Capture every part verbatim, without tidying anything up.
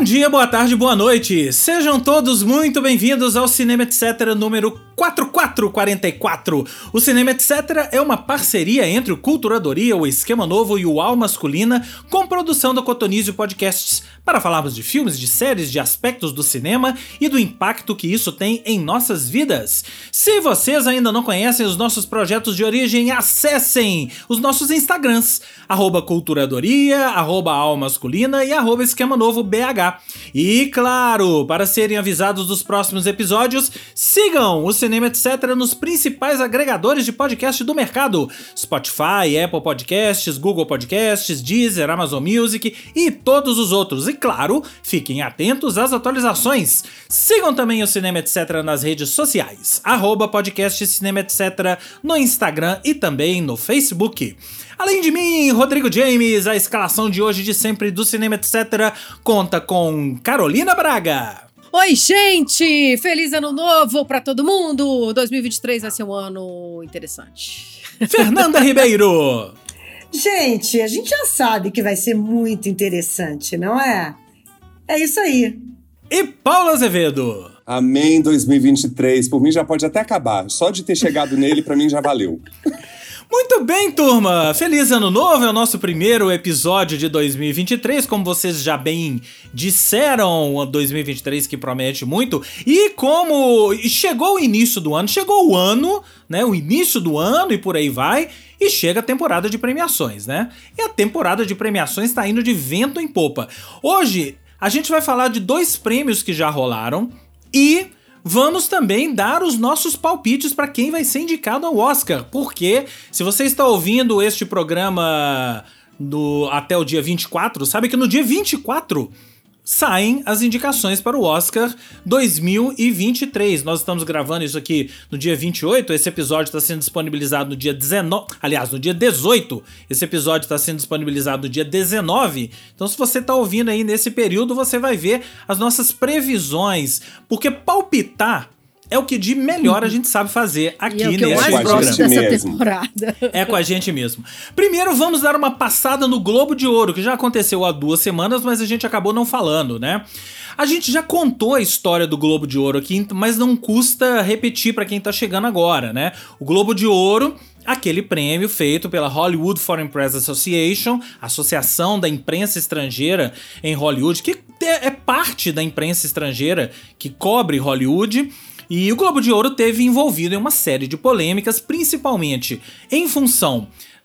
dia, boa tarde, boa noite. Sejam todos muito bem-vindos ao Cinema Etc. número quatro quatro quatro quatro. O Cinema Etc. é uma parceria entre o Culturadoria, o Esquema Novo e o Al Masculina, com produção da Cotonizio Podcasts, para falarmos de filmes, de séries, de aspectos do cinema e do impacto que isso tem em nossas vidas. Se vocês ainda não conhecem os nossos projetos de origem, acessem os nossos Instagrams, arroba Culturadoria, arroba Al Masculina e arroba Esquema Novo B H. E claro, para serem avisados dos próximos episódios, sigam o Cinema Etc. nos principais agregadores de podcast do mercado: Spotify, Apple Podcasts, Google Podcasts, Deezer, Amazon Music e todos os outros. E claro, fiquem atentos às atualizações. Sigam também o Cinema Etc. nas redes sociais, arroba podcast Cinema Etc. no Instagram e também no Facebook. Além de mim, Rodrigo James, a escalação de hoje de sempre do Cinema Etc. conta com Carolina Braga. Oi, gente! Feliz ano novo pra todo mundo! dois mil e vinte e três vai ser um ano interessante. Fernanda Ribeiro. Gente, a gente já sabe que vai ser muito interessante, não é? É isso aí. E Paula Azevedo. Amém dois mil e vinte e três. Por mim já pode até acabar. Só de ter chegado nele, pra mim já valeu. Muito bem, turma! Feliz Ano Novo! É o nosso primeiro episódio de dois mil e vinte e três, como vocês já bem disseram, dois mil e vinte e três que promete muito. E como chegou o início do ano, chegou o ano, né? O início do ano e por aí vai, e chega a temporada de premiações, né? E a temporada de premiações tá indo de vento em popa. Hoje, a gente vai falar de dois prêmios que já rolaram e vamos também dar os nossos palpites para quem vai ser indicado ao Oscar, porque se você está ouvindo este programa do, até o dia vinte e quatro, sabe que no dia vinte e quatro saem as indicações para o Oscar dois mil e vinte e três. Nós estamos gravando isso aqui no dia vinte e oito, esse episódio está sendo disponibilizado no dia dezenove, aliás, no dia dezoito, esse episódio está sendo disponibilizado no dia dezenove, então se você está ouvindo aí nesse período, você vai ver as nossas previsões, porque palpitar é o que de melhor a gente sabe fazer aqui é o que nesse eu mais programa. gosto dessa temporada. É com a gente mesmo. Primeiro vamos dar uma passada no Globo de Ouro, que já aconteceu há duas semanas, mas a gente acabou não falando, né? A gente já contou a história do Globo de Ouro aqui, mas não custa repetir para quem tá chegando agora, né? O Globo de Ouro, aquele prêmio feito pela Hollywood Foreign Press Association, Associação da Imprensa Estrangeira em Hollywood, que é parte da imprensa estrangeira que cobre Hollywood. E o Globo de Ouro teve envolvido em uma série de polêmicas, principalmente em função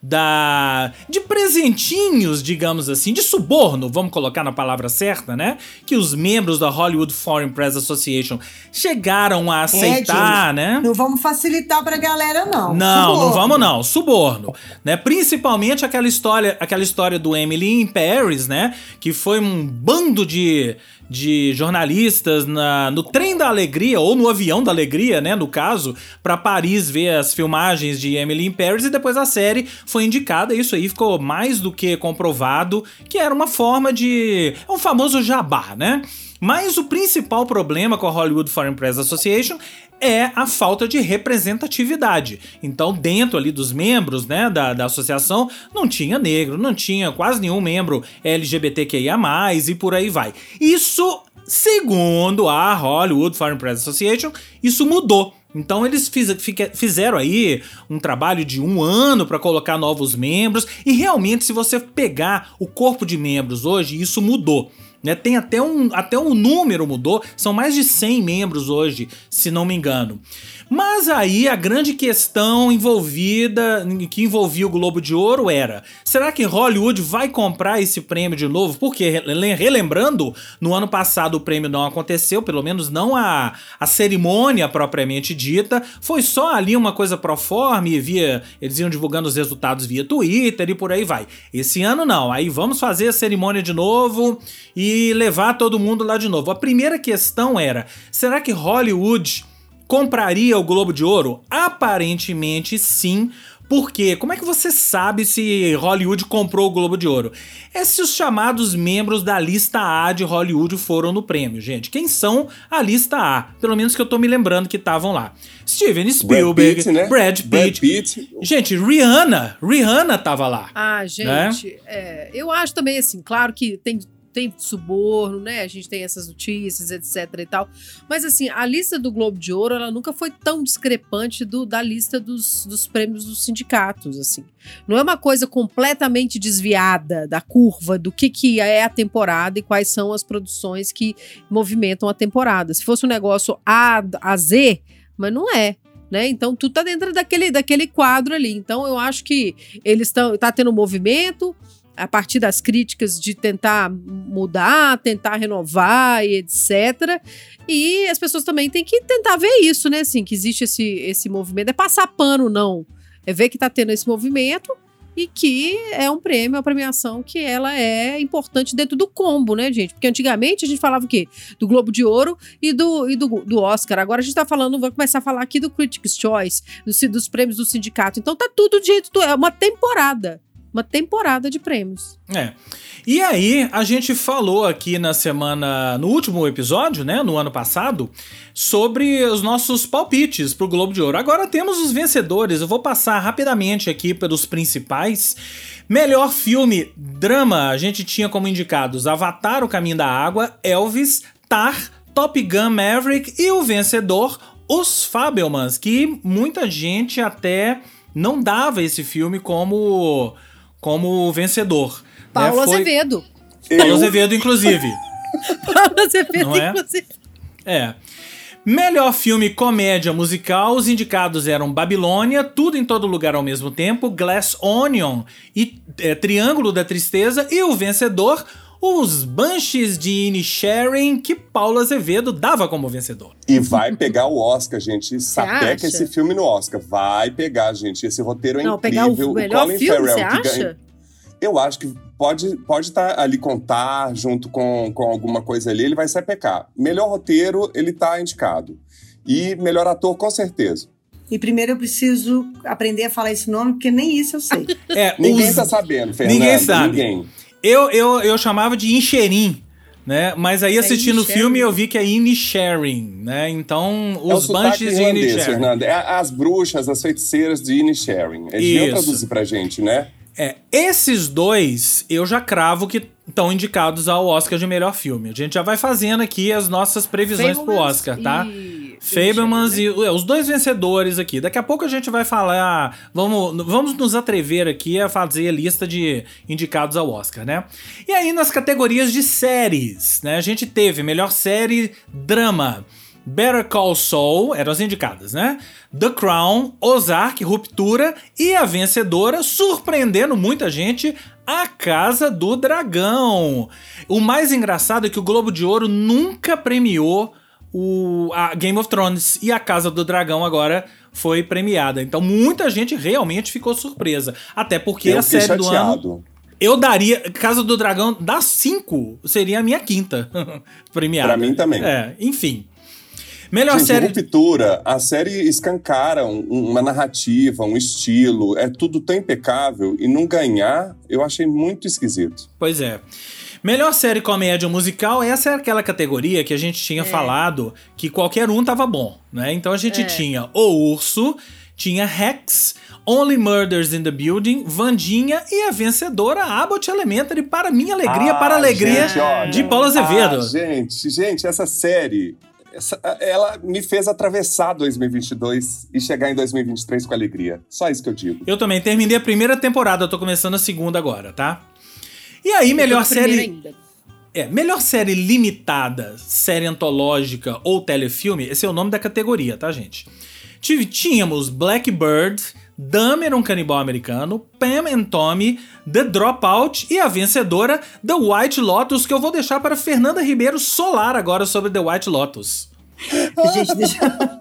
da de presentinhos, digamos assim, de suborno, vamos colocar na palavra certa, né? Que os membros da Hollywood Foreign Press Association chegaram a aceitar, é, né? Não vamos facilitar pra galera, não. Não, suborno. não vamos não, suborno, né? Principalmente aquela história, aquela história do Emily in Paris, né? Que foi um bando de de jornalistas na, no trem da alegria, ou no avião da alegria, né, no caso, pra Paris ver as filmagens de Emily in Paris, e depois a série foi indicada, e isso aí ficou mais do que comprovado, que era uma forma de... é um famoso jabá, né? Mas o principal problema com a Hollywood Foreign Press Association é a falta de representatividade. Então, dentro ali dos membros, né, da, da associação, não tinha negro, não tinha quase nenhum membro L G B T Q I A mais, e por aí vai. Isso, segundo a Hollywood Foreign Press Association, isso mudou. Então eles fiz, fizeram aí um trabalho de um ano para colocar novos membros, e realmente, se você pegar o corpo de membros hoje, isso mudou. Né, tem até um, até um número mudou, são mais de cem membros hoje, se não me engano. Mas aí a grande questão envolvida, que envolvia o Globo de Ouro era: será que Hollywood vai comprar esse prêmio de novo? Porque, relembrando, no ano passado o prêmio não aconteceu, pelo menos não a, a cerimônia propriamente dita, foi só ali uma coisa pro forma, via, eles iam divulgando os resultados via Twitter e por aí vai. Esse ano não, aí vamos fazer a cerimônia de novo e levar todo mundo lá de novo. A primeira questão era: será que Hollywood compraria o Globo de Ouro? Aparentemente sim. Por quê? Como é que você sabe se Hollywood comprou o Globo de Ouro? É se os chamados membros da lista A de Hollywood foram no prêmio, gente. Quem são a lista A? Pelo menos que eu tô me lembrando que estavam lá. Steven Spielberg, Brad Pitt, né? Brad Pitt. Brad Pitt. Gente, Rihanna. Rihanna tava lá. Ah, gente, né? é, eu acho também assim, claro que tem tem suborno, né? A gente tem essas notícias, etc e tal. Mas, assim, a lista do Globo de Ouro, ela nunca foi tão discrepante do, da lista dos, dos prêmios dos sindicatos, assim. Não é uma coisa completamente desviada da curva do que, que é a temporada e quais são as produções que movimentam a temporada. Se fosse um negócio A a Z, mas não é. Né? Então, tudo tá dentro daquele, daquele quadro ali. Então, eu acho que eles estão tá tendo um movimento a partir das críticas de tentar mudar, tentar renovar e etcétera. E as pessoas também têm que tentar ver isso, né? Assim, que existe esse, esse movimento. É passar pano, não. É ver que tá tendo esse movimento e que é um prêmio, uma premiação que ela é importante dentro do combo, né, gente? Porque antigamente a gente falava o quê? Do Globo de Ouro e do, e do, do Oscar. Agora a gente tá falando, vou começar a falar aqui do Critics' Choice, dos, dos prêmios do sindicato. Então tá tudo de jeito, é uma temporada. Uma temporada de prêmios. É. E aí, a gente falou aqui na semana, no último episódio, né, no ano passado, sobre os nossos palpites pro Globo de Ouro. Agora temos os vencedores, eu vou passar rapidamente aqui pelos principais. Melhor filme, drama, a gente tinha como indicados Avatar, O Caminho da Água, Elvis, Tar, Top Gun Maverick e o vencedor, Os Fabelmans, que muita gente até não dava esse filme como... como vencedor. Paulo né? Foi... Azevedo. Paulo Eu... Azevedo, inclusive. Paulo Azevedo, Não é? inclusive. É. Melhor filme comédia musical, os indicados eram Babilônia, Tudo em Todo Lugar ao Mesmo Tempo, Glass Onion e é, Triângulo da Tristeza e o vencedor, Os Banshees de Inisherin, que Paulo Azevedo dava como vencedor. E vai pegar o Oscar, gente. Sapeca esse filme no Oscar. Vai pegar, gente. Esse roteiro é Não, incrível. pegar o melhor Colin filme, Farrell, você acha? Ganha... Eu acho que pode pode estar ali contar junto com, com alguma coisa ali. Ele vai sapecar. Melhor roteiro, ele tá indicado. E melhor ator, com certeza. E primeiro eu preciso aprender a falar esse nome, porque nem isso eu sei. É, Ninguém os... tá sabendo, Fernanda. Ninguém sabe. Ninguém. Eu, eu, eu chamava de Incherim, né? Mas aí assistindo o filme eu vi que é Inisherin, né? Então, Os é Banshees de Inisherin. Fernanda. É as bruxas, as feiticeiras de Inisherin. Eles deviam traduzir pra gente, né? É, esses dois eu já cravo que estão indicados ao Oscar de melhor filme. A gente já vai fazendo aqui as nossas previsões pro Oscar, tá? E... Fabelmans e é, os dois vencedores aqui. Daqui a pouco a gente vai falar, vamos, vamos nos atrever aqui a fazer a lista de indicados ao Oscar, né? E aí nas categorias de séries, né? A gente teve melhor série drama, Better Call Saul, eram as indicadas, né? The Crown, Ozark, Ruptura e a vencedora, surpreendendo muita gente, A Casa do Dragão. O mais engraçado é que o Globo de Ouro nunca premiou o a Game of Thrones e A Casa do Dragão agora foi premiada. Então muita gente realmente ficou surpresa. Até porque eu a série chateado. do ano... Eu daria... Casa do Dragão, das cinco, seria a minha quinta premiada. Pra mim também. É, enfim... Melhor Gente, série... Ruptura, a série escancara um, uma narrativa, um estilo, é tudo tão impecável, e não ganhar, eu achei muito esquisito. Pois é. Melhor série comédia musical, essa é aquela categoria que a gente tinha é. falado que qualquer um tava bom, né? Então a gente é. tinha O Urso, tinha Rex, Only Murders in the Building, Vandinha e a vencedora Abbott Elementary, para minha alegria, ah, para a alegria gente, olha, de Paulo Azevedo. Ah, gente, gente, essa série... Essa, ela me fez atravessar dois mil e vinte e dois e chegar em dois mil e vinte e três com alegria. Só isso que eu digo. Eu também terminei a primeira temporada, eu tô começando a segunda agora, tá? E aí, melhor série... Ainda. É, melhor série limitada, série antológica ou telefilme, esse é o nome da categoria, tá, gente? Tínhamos Blackbird, Dahmer, um canibal americano, Pam and Tommy, The Dropout e a vencedora, The White Lotus, que eu vou deixar para Fernanda Ribeiro solar agora sobre The White Lotus. Gente, deixa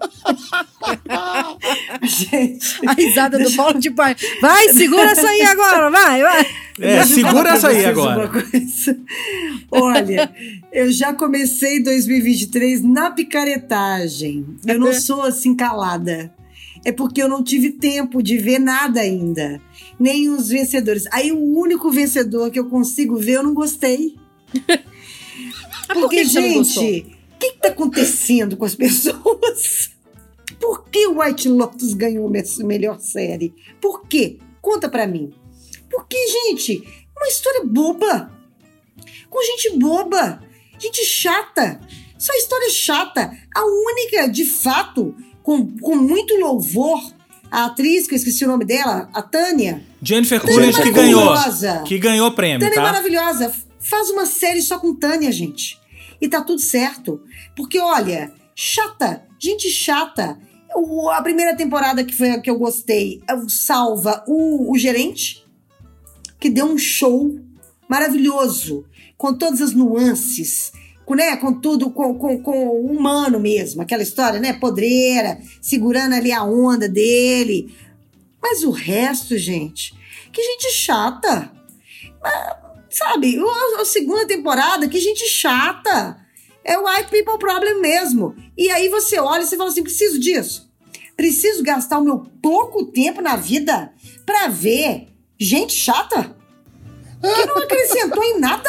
Gente. A risada do Paulo de pai. Vai, segura essa aí agora, vai, vai. É, segura essa aí agora. Olha, eu já comecei dois mil e vinte e três na picaretagem. Eu não sou assim calada. É porque eu não tive tempo de ver nada ainda. Nem os vencedores. Aí o único vencedor que eu consigo ver, eu não gostei. Porque, por que gente, o que está acontecendo com as pessoas? Por que o White Lotus ganhou a melhor série? Por quê? Conta pra mim. Porque, gente, uma história boba. com gente boba, gente chata. Só história chata. A única, de fato, com, com muito louvor, a atriz, que eu esqueci o nome dela, a Tânia. Jennifer Coolidge, que ganhou. Que ganhou prêmio, Tânia tá? é maravilhosa. Faz uma série só com Tânia, gente. E tá tudo certo. Porque, olha, chata, gente chata. O, a primeira temporada que, foi a que eu gostei, salva o, o gerente, que deu um show maravilhoso, com todas as nuances, com, né, com tudo, com, com, com o humano mesmo, aquela história, né, podreira, segurando ali a onda dele. Mas o resto, gente, que gente chata. Mas, sabe, a, a segunda temporada, que gente chata. É o white people problem mesmo. E aí você olha e você fala assim, preciso disso. Preciso gastar o meu pouco tempo na vida pra ver gente chata que não acrescentou em nada.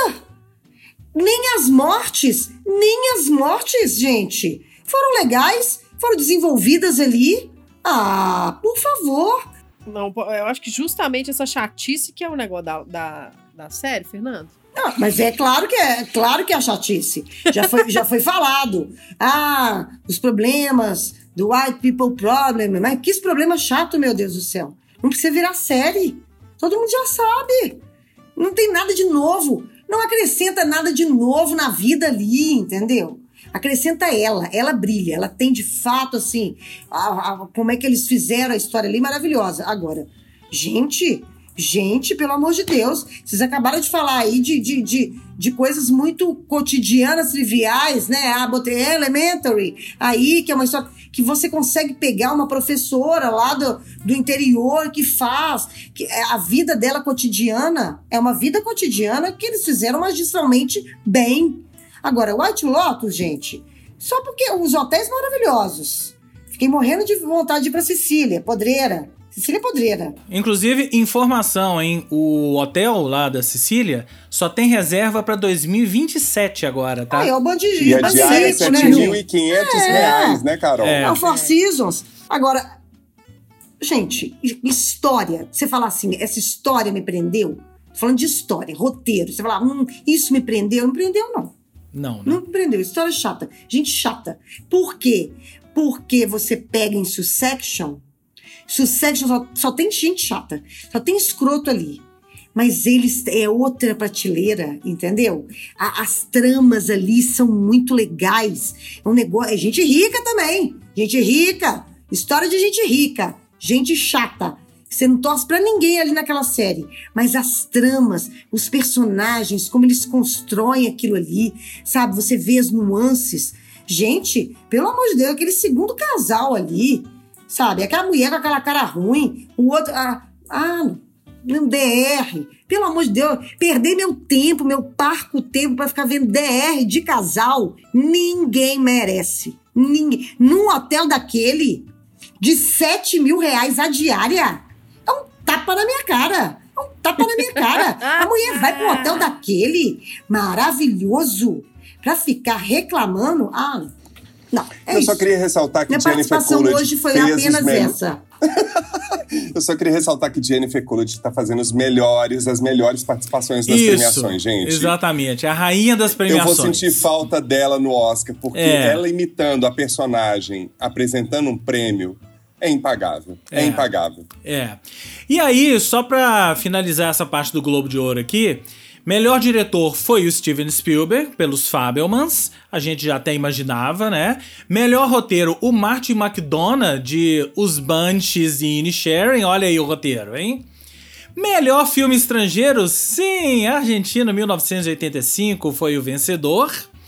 Nem as mortes, nem as mortes, gente. Foram legais, foram desenvolvidas ali. Ah, por favor. Não, eu acho que justamente essa chatice que é o negócio da, da, da série, Fernando. Ah, mas é claro que é, é claro que é a chatice. Já foi, já foi falado. Ah, os problemas do white people problem. Mas que problema chato, meu Deus do céu. Não precisa virar série. Todo mundo já sabe. Não tem nada de novo. Não acrescenta nada de novo na vida ali, entendeu? Acrescenta ela. Ela brilha. Ela tem, de fato, assim... A, a, como é que eles fizeram a história ali, maravilhosa. Agora, gente... Gente, pelo amor de Deus, vocês acabaram de falar aí de, de, de, de coisas muito cotidianas, triviais, né? Ah, botei Elementary, aí, que é uma história que você consegue pegar uma professora lá do, do interior que faz, que a vida dela cotidiana é uma vida cotidiana que eles fizeram magistralmente bem. Agora, White Lotus, gente, só porque os hotéis maravilhosos. Fiquei morrendo de vontade de ir pra Sicília, podreira. Sicília Podreira. Inclusive, informação, hein? O hotel lá da Sicília só tem reserva pra dois mil e vinte e sete agora, tá? Ah, é o bandidinho. E a diária é sete mil e quinhentos reais, né, Carol? É, é o Four Seasons. Agora, gente, história. Você falar assim, essa história me prendeu? Tô falando de história, roteiro. Você falar, hum, isso me prendeu? Não prendeu, não. Não, Não me prendeu. História chata. Gente chata. Por quê? Porque você pega em Succession... Succession só, só tem gente chata, só tem escroto ali. Mas eles é outra prateleira, entendeu? A, as tramas ali são muito legais. É um negócio. É gente rica também. Gente rica. História de gente rica. Gente chata. Você não torce pra ninguém ali naquela série. Mas as tramas, os personagens, como eles constroem aquilo ali, sabe? Você vê as nuances. Gente, pelo amor de Deus, aquele segundo casal ali. Sabe, aquela mulher com aquela cara ruim, o outro, ah, ah, um D R, pelo amor de Deus, perder meu tempo, meu parco tempo pra ficar vendo D R de casal, ninguém merece, ninguém, num hotel daquele, de sete mil reais a diária, é um tapa na minha cara, é um tapa na minha cara, a mulher vai pro hotel daquele, maravilhoso, pra ficar reclamando, ah, não, é eu isso. só queria ressaltar que Minha Jennifer participação Coolidge hoje foi fez apenas os melhores... essa. Eu só queria ressaltar que Jennifer Coolidge está fazendo os melhores, as melhores participações das Isso, premiações, gente. Exatamente, a rainha das premiações. Eu vou sentir falta dela no Oscar, porque é. ela imitando a personagem, apresentando um prêmio, é impagável. É, é impagável. É. E aí, só pra finalizar essa parte do Globo de Ouro aqui, melhor diretor foi o Steven Spielberg, pelos Fabelmans, a gente já até imaginava, né? Melhor roteiro, o Martin McDonagh, de Os Banshees e Inisherin, olha aí o roteiro, hein? Melhor filme estrangeiro, sim, Argentina, mil novecentos e oitenta e cinco, foi o vencedor.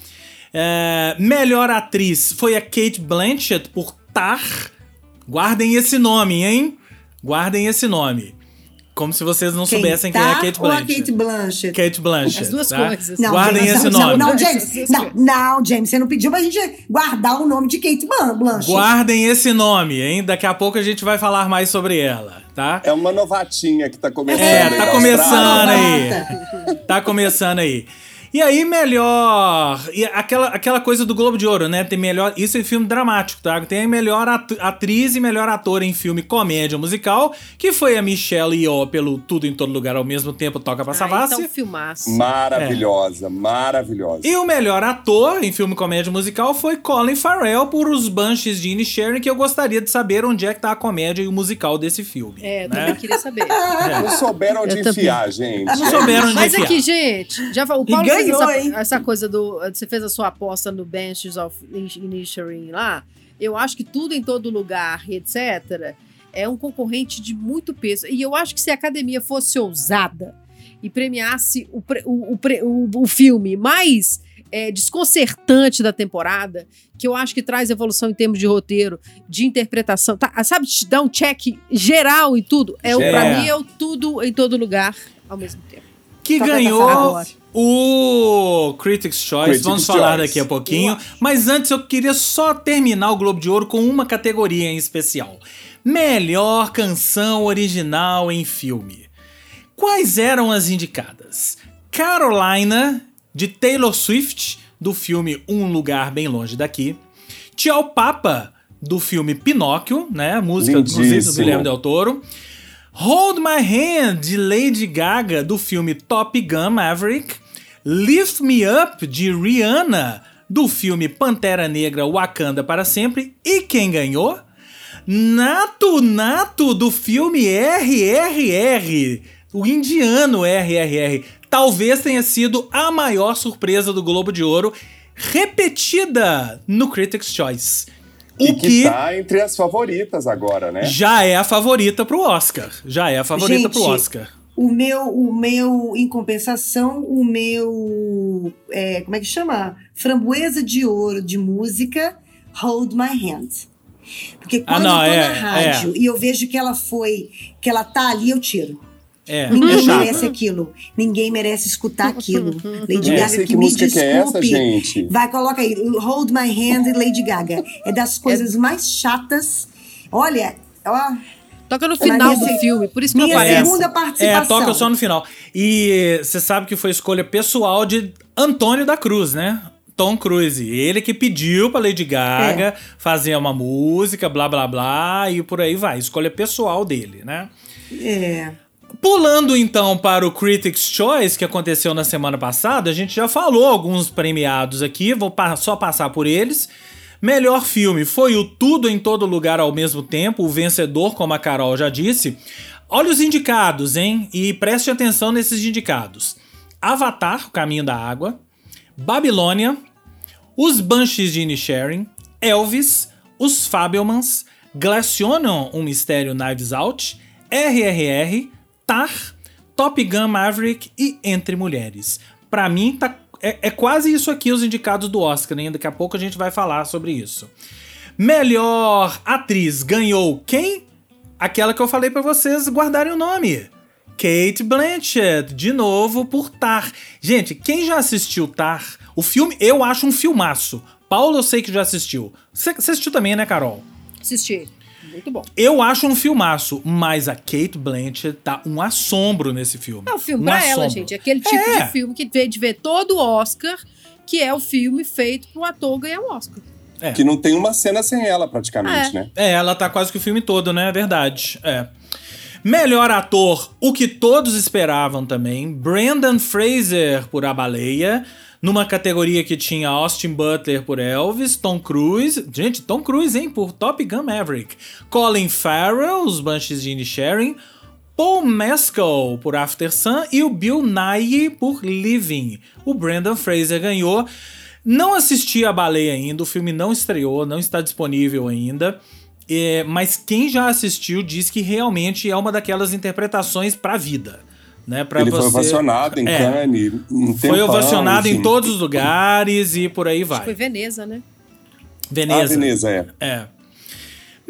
É, melhor atriz foi a Cate Blanchett, por Tar. Guardem esse nome, hein? Guardem esse nome. Como se vocês não quem soubessem tá quem é a Kate ou Blanchett. a Kate Blanchett? Kate Blanchett. As duas tá? coisas. Não, Guardem James, esse não, nome. Não, não, James. Não, não, James, você não pediu pra gente guardar o nome de Kate Blanchett. Guardem esse nome, hein? Daqui a pouco a gente vai falar mais sobre ela, tá? É uma novatinha que tá começando. É, aí tá na começando Austrália. aí. Tá começando aí. E aí, melhor... E aquela, aquela coisa do Globo de Ouro, né? Tem melhor... Isso é filme dramático, tá? Tem a melhor at- atriz e melhor ator em filme comédia musical, que foi a Michelle Yeoh pelo Tudo em Todo Lugar ao Mesmo Tempo, Toca Pra Savassi. Ah, então filmaço. Maravilhosa, é. maravilhosa. E o melhor ator em filme comédia musical foi Colin Farrell por Os Banshees de Inisherin, que eu gostaria de saber onde é que tá a comédia e o musical desse filme. É, eu né? também queria saber. É. Não souberam onde eu enfiar, também. gente. Não souberam onde Mas enfiar. aqui, gente, já, o Paulo E fez ganhou, essa, hein? essa coisa do... Você fez a sua aposta no Banshees of Inisherin lá. Eu acho que Tudo em Todo Lugar, etcétera, é um concorrente de muito peso. E eu acho que se a academia fosse ousada e premiasse o, o, o, o, o filme mais é, desconcertante da temporada, que eu acho que traz evolução em termos de roteiro, de interpretação, tá, sabe, te dá um check geral em tudo. É, o É. Pra mim é o Tudo em Todo Lugar ao mesmo tempo. Que Toca ganhou pra agora. o Critics' Choice. Critics' Vamos falar Choice. daqui a pouquinho. Mas antes eu queria só terminar o Globo de Ouro com uma categoria em especial. Melhor canção original em filme. Quais eram as indicadas? Carolina, de Taylor Swift, do filme Um Lugar Bem Longe Daqui. Tchau Papa, do filme Pinóquio, né? Música do Lindíssimo. Guilherme Del Toro. Hold My Hand, de Lady Gaga, do filme Top Gun Maverick. Lift Me Up, de Rihanna, do filme Pantera Negra Wakanda para Sempre. E quem ganhou? Nato Nato, do filme R R R, o indiano R R R. Talvez tenha sido a maior surpresa do Globo de Ouro, repetida no Critics' Choice. O E que, que tá entre as favoritas agora, né? já é a favorita pro Oscar. Já é a favorita Gente, pro Oscar. O meu, o meu, em compensação, o meu, é, como é que chama? Framboesa de ouro de música, Hold My Hand. Porque Ah, quando não, eu tô é, na rádio é. e eu vejo que ela foi, que ela tá ali, eu tiro. É, Ninguém é chata. merece aquilo. Ninguém merece escutar aquilo. Lady É. Gaga, Sei que, que me música que é desculpe. essa, gente? Vai, coloca aí. Hold My Hand e Lady Gaga. É das coisas mais chatas. Olha, ó... Toca no final minha do se- filme, por isso que não minha aparece. segunda É, participação. toca só no final. E você sabe que foi escolha pessoal de Antônio da Cruz, né? Tom Cruise. Ele que pediu pra Lady Gaga É. fazer uma música, blá blá blá, e por aí vai. Escolha pessoal dele, né? É... Pulando então para o Critics' Choice, que aconteceu na semana passada, a gente já falou alguns premiados aqui, vou pa- só passar por eles. Melhor filme foi o Tudo em Todo Lugar ao Mesmo Tempo, o vencedor, como a Carol já disse. Olha os indicados, hein? E preste atenção nesses indicados. Avatar, O Caminho da Água, Babilônia, Os Banshees de Inisherin, Elvis, Os Fabelmans, Glass Onion, Um Mistério Knives Out, R R R, Tar, Top Gun Maverick e Entre Mulheres. Pra mim, tá, é, é quase isso aqui os indicados do Oscar, né? Daqui a pouco a gente vai falar sobre isso. Melhor atriz ganhou quem? Aquela que eu falei pra vocês guardarem o nome. Cate Blanchett, de novo por Tar. Gente, quem já assistiu Tar? O filme, eu acho um filmaço. Paulo, eu sei que já assistiu. Você você assistiu também, né, Carol? Assisti. Muito bom. Eu acho um filmaço, mas a Cate Blanchett tá um assombro nesse filme. É um filme um pra ela, assombro. gente. Aquele tipo É. de filme que veio de ver todo o Oscar, que é o filme feito pro ator ganhar um Oscar. É. Que não tem uma cena sem ela, praticamente, É. né? É, ela tá quase que o filme todo, né? É verdade. É. Melhor ator, o que todos esperavam também, Brendan Fraser por A Baleia, numa categoria que tinha Austin Butler por Elvis, Tom Cruise, gente, Tom Cruise, hein, por Top Gun Maverick, Colin Farrell, Os Banshees de Inisherin, Paul Mescal por After Sun e o Bill Nighy por Living. O Brendan Fraser ganhou. Não assisti A Baleia ainda, o filme não estreou, não está disponível ainda. É, mas quem já assistiu diz que realmente é uma daquelas interpretações pra vida, né? Pra Ele você... foi ovacionado em É. Cannes, um Foi tempão, ovacionado em enfim. todos os lugares e por aí Acho que foi vai. Veneza, né? Veneza. Ah, Veneza, é. É.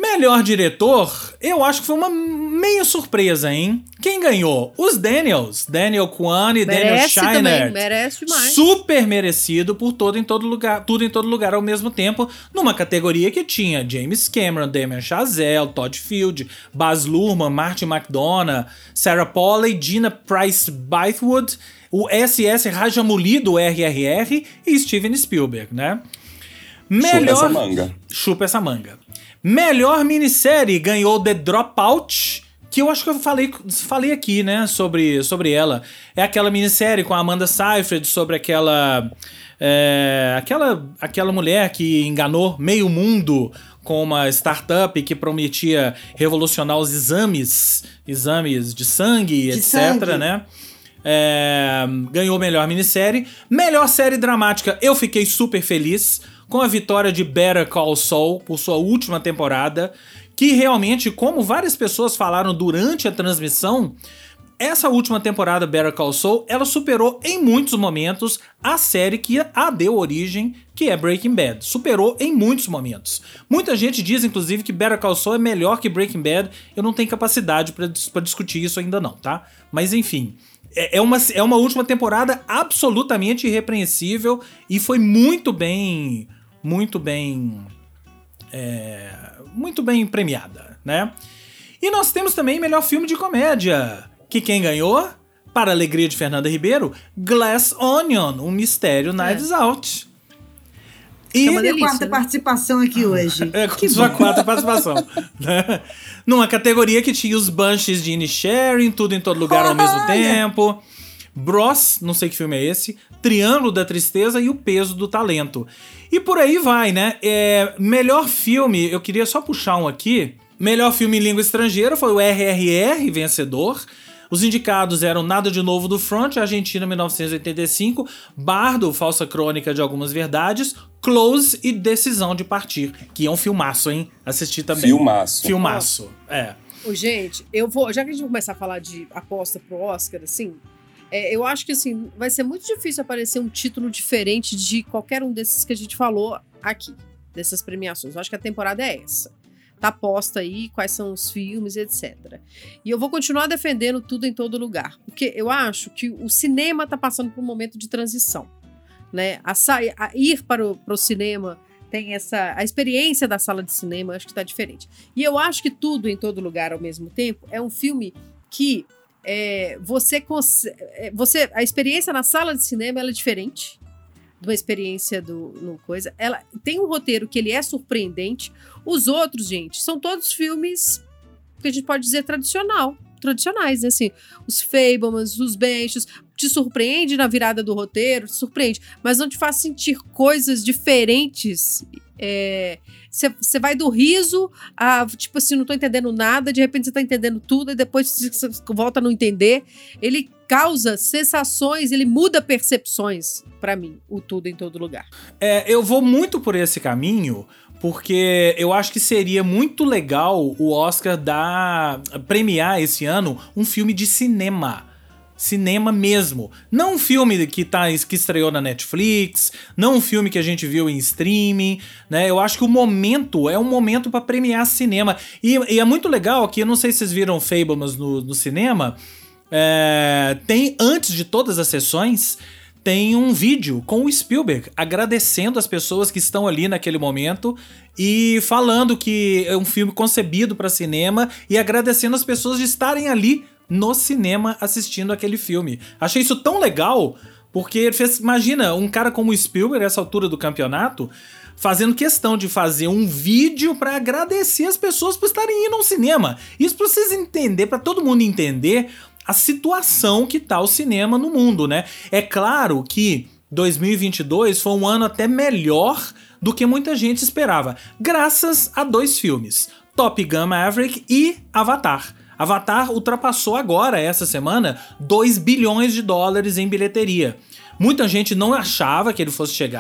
Melhor diretor, eu acho que foi uma meia surpresa, hein? Quem ganhou? Os Daniels. Daniel Kwan e Daniel Scheinert. Também, merece demais. Super merecido por todo em todo lugar, tudo em todo lugar ao mesmo tempo, numa categoria que tinha James Cameron, Damien Chazelle, Todd Field, Baz Luhrmann, Martin McDonagh, Sarah Polley, Gina Price Bythewood, o S S Rajamouli do R R R e Steven Spielberg, né? Melhor... Chupa essa manga. Chupa essa manga. Melhor minissérie ganhou The Dropout, que eu acho que eu falei, falei aqui, né, sobre, sobre ela. É aquela minissérie com a Amanda Seyfried sobre aquela, é, aquela, aquela mulher que enganou meio mundo com uma startup que prometia revolucionar os exames, exames de sangue, De etc, sangue. né? É, ganhou melhor minissérie. Melhor série dramática, eu fiquei super feliz com a vitória de Better Call Saul por sua última temporada, que realmente, como várias pessoas falaram durante a transmissão, essa última temporada Better Call Saul, ela superou em muitos momentos a série que a deu origem, que é Breaking Bad. Superou em muitos momentos. Muita gente diz, inclusive, que Better Call Saul é melhor que Breaking Bad. Eu não tenho capacidade pra, pra discutir isso ainda não, tá? Mas enfim... É uma, é uma última temporada absolutamente irrepreensível e foi muito bem, muito bem, é, muito bem premiada, né? E nós temos também melhor filme de comédia, que quem ganhou, para a alegria de Fernanda Ribeiro, Glass Onion, um mistério Knives Out. E É uma delícia, quarta né? participação aqui hoje. É, com sua quarta participação. Né? Numa categoria que tinha os Banshees de Inisherin, tudo em todo lugar ao mesmo Olha! tempo. Bros, não sei que filme é esse. Triângulo da Tristeza e O Peso do Talento. E por aí vai, né? É, melhor filme, eu queria só puxar um aqui. Melhor filme em língua estrangeira foi o R R R, vencedor. Os indicados eram Nada de Novo do Front, Argentina mil novecentos e oitenta e cinco, Bardo, Falsa Crônica de Algumas Verdades, Close e Decisão de Partir, que é um filmaço, hein? Assisti também. Filmaço. Filmaço, é. Ô, gente, eu vou. Já que a gente vai começar a falar de aposta pro Oscar, assim, é, eu acho que assim, vai ser muito difícil aparecer um título diferente de qualquer um desses que a gente falou aqui, dessas premiações. Eu acho que a temporada é essa. Tá posta aí, quais são os filmes, etcétera. E eu vou continuar defendendo tudo em todo lugar, porque eu acho que o cinema tá passando por um momento de transição, né? A, sa- a ir para o pro cinema tem essa... A experiência da sala de cinema, eu acho que tá diferente. E eu acho que Tudo em Todo Lugar ao mesmo tempo é um filme que é, você, cons- é, você... A experiência na sala de cinema ela é diferente de uma experiência do, no coisa. Ela tem um roteiro que ele é surpreendente. Os outros, gente, são todos filmes que a gente pode dizer tradicional, tradicionais, né? Assim, os Fablemans, os Banshees, te surpreende na virada do roteiro, te surpreende, mas não te faz sentir coisas diferentes. Você é, vai do riso a, tipo assim, não tô entendendo nada, de repente você tá entendendo tudo, e depois você volta a não entender. Ele causa sensações, ele muda percepções, pra mim, o Tudo em Todo Lugar. É, eu vou muito por esse caminho, porque eu acho que seria muito legal o Oscar dar, premiar esse ano um filme de cinema. Cinema mesmo. Não um filme que, tá, que estreou na Netflix, não um filme que a gente viu em streaming, né? Eu acho que o momento é um momento pra premiar cinema. E, e é muito legal que, eu não sei se vocês viram Fablemans no, no cinema, é, tem, antes de todas as sessões, tem um vídeo com o Spielberg agradecendo as pessoas que estão ali naquele momento e falando que é um filme concebido para cinema e agradecendo as pessoas de estarem ali no cinema assistindo aquele filme. Achei isso tão legal, porque ele fez, imagina, um cara como o Spielberg, nessa altura do campeonato, fazendo questão de fazer um vídeo para agradecer as pessoas por estarem indo ao cinema. Isso pra vocês entenderem, para todo mundo entender a situação que tá o cinema no mundo, né? É claro que dois mil e vinte e dois foi um ano até melhor do que muita gente esperava, graças a dois filmes, Top Gun Maverick e Avatar. Avatar ultrapassou agora, essa semana, dois bilhões de dólares em bilheteria. Muita gente não achava que ele fosse chegar.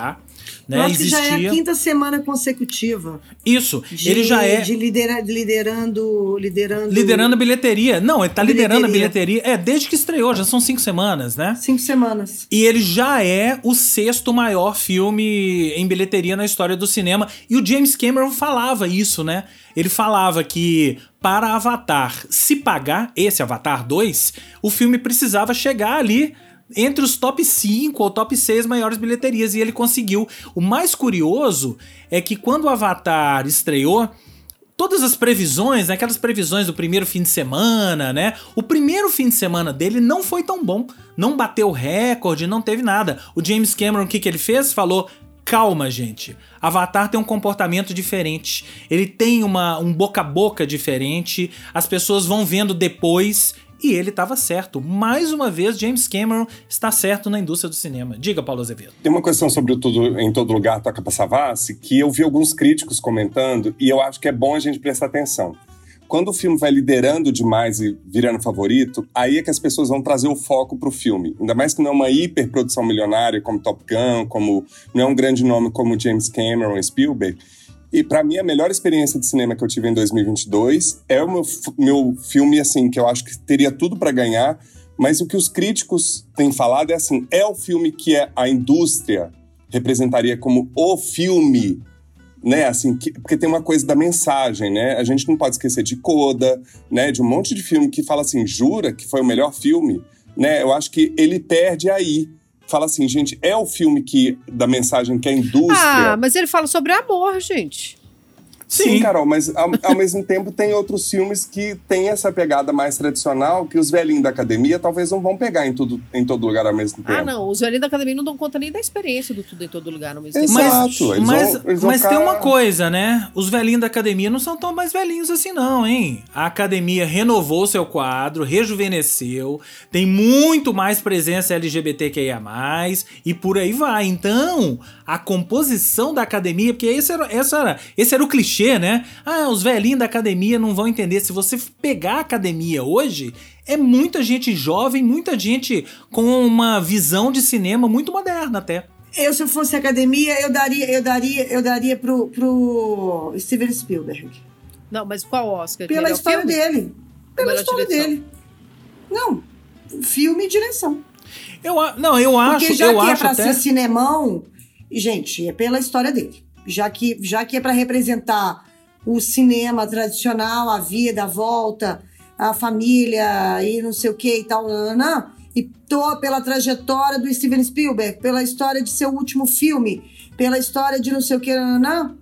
Né? Eu acho Existia... que já é a quinta semana consecutiva. Isso, de, ele já é... De lidera, liderando, liderando... Liderando a bilheteria. Não, ele tá bilheteria. liderando a bilheteria. É, desde que estreou, já são cinco semanas, né? Cinco semanas. E ele já é o sexto maior filme em bilheteria na história do cinema. E o James Cameron falava isso, né? Ele falava que para Avatar se pagar, esse Avatar dois, o filme precisava chegar ali entre os top cinco ou top seis maiores bilheterias, e ele conseguiu. O mais curioso é que quando o Avatar estreou, todas as previsões, aquelas previsões do primeiro fim de semana, né? O primeiro fim de semana dele não foi tão bom, não bateu recorde, não teve nada. O James Cameron, o que, que ele fez? Falou: calma, gente. Avatar tem um comportamento diferente. Ele tem uma, um boca a boca diferente. As pessoas vão vendo depois. E ele estava certo. Mais uma vez, James Cameron está certo na indústria do cinema. Diga, Paulo Azevedo. Tem uma questão sobre o Tudo em Todo Lugar Toca pra Savassi que eu vi alguns críticos comentando e eu acho que é bom a gente prestar atenção. Quando o filme vai liderando demais e virando favorito, aí é que as pessoas vão trazer o foco pro filme. Ainda mais que não é uma hiperprodução milionária como Top Gun, como, não é um grande nome como James Cameron e Spielberg. E pra mim, a melhor experiência de cinema que eu tive em dois mil e vinte e dois é o meu, meu filme, assim, que eu acho que teria tudo pra ganhar, mas o que os críticos têm falado é assim, é o filme que é a indústria representaria como o filme, né, assim, que, porque tem uma coisa da mensagem, né, a gente não pode esquecer de Coda, né, de um monte de filme que fala assim, jura que foi o melhor filme, né, eu acho que ele perde aí. Fala assim, gente, é o filme que, da mensagem que a indústria... Ah, mas ele fala sobre amor, gente. Sim, Sim, Carol, mas ao, ao mesmo tempo tem outros filmes que tem essa pegada mais tradicional que os velhinhos da academia talvez não vão pegar em, tudo, em todo lugar ao mesmo tempo. Ah, não, os velhinhos da academia não dão conta nem da experiência do Tudo em Todo Lugar ao mesmo Exato. tempo. Mas, Eles mas, vão- eles vão mas ficar- tem uma coisa, né? Os velhinhos da academia não são tão mais velhinhos assim não, hein? A academia renovou seu quadro, rejuvenesceu, tem muito mais presença L G B T Q I A mais, e por aí vai. Então, a composição da academia, porque esse era, essa era, esse era o clichê, né? Ah, os velhinhos da academia não vão entender. Se você pegar a academia hoje, é muita gente jovem, muita gente com uma visão de cinema muito moderna até. Eu, se eu fosse academia, eu daria, eu daria, eu daria pro, pro Steven Spielberg. Não, mas qual Oscar? Pela Ele é o história filme? dele. Pela Melhor história direção. dele. Não, filme e direção. Eu, a- não, eu acho, Porque já eu que é acho pra até... ser cinemão, gente, é pela história dele. Já que, já que é pra representar o cinema tradicional, a vida, a volta, a família e não sei o que e tal, não, não, e tô pela trajetória do Steven Spielberg, pela história de seu último filme, pela história de não sei o que, não, não.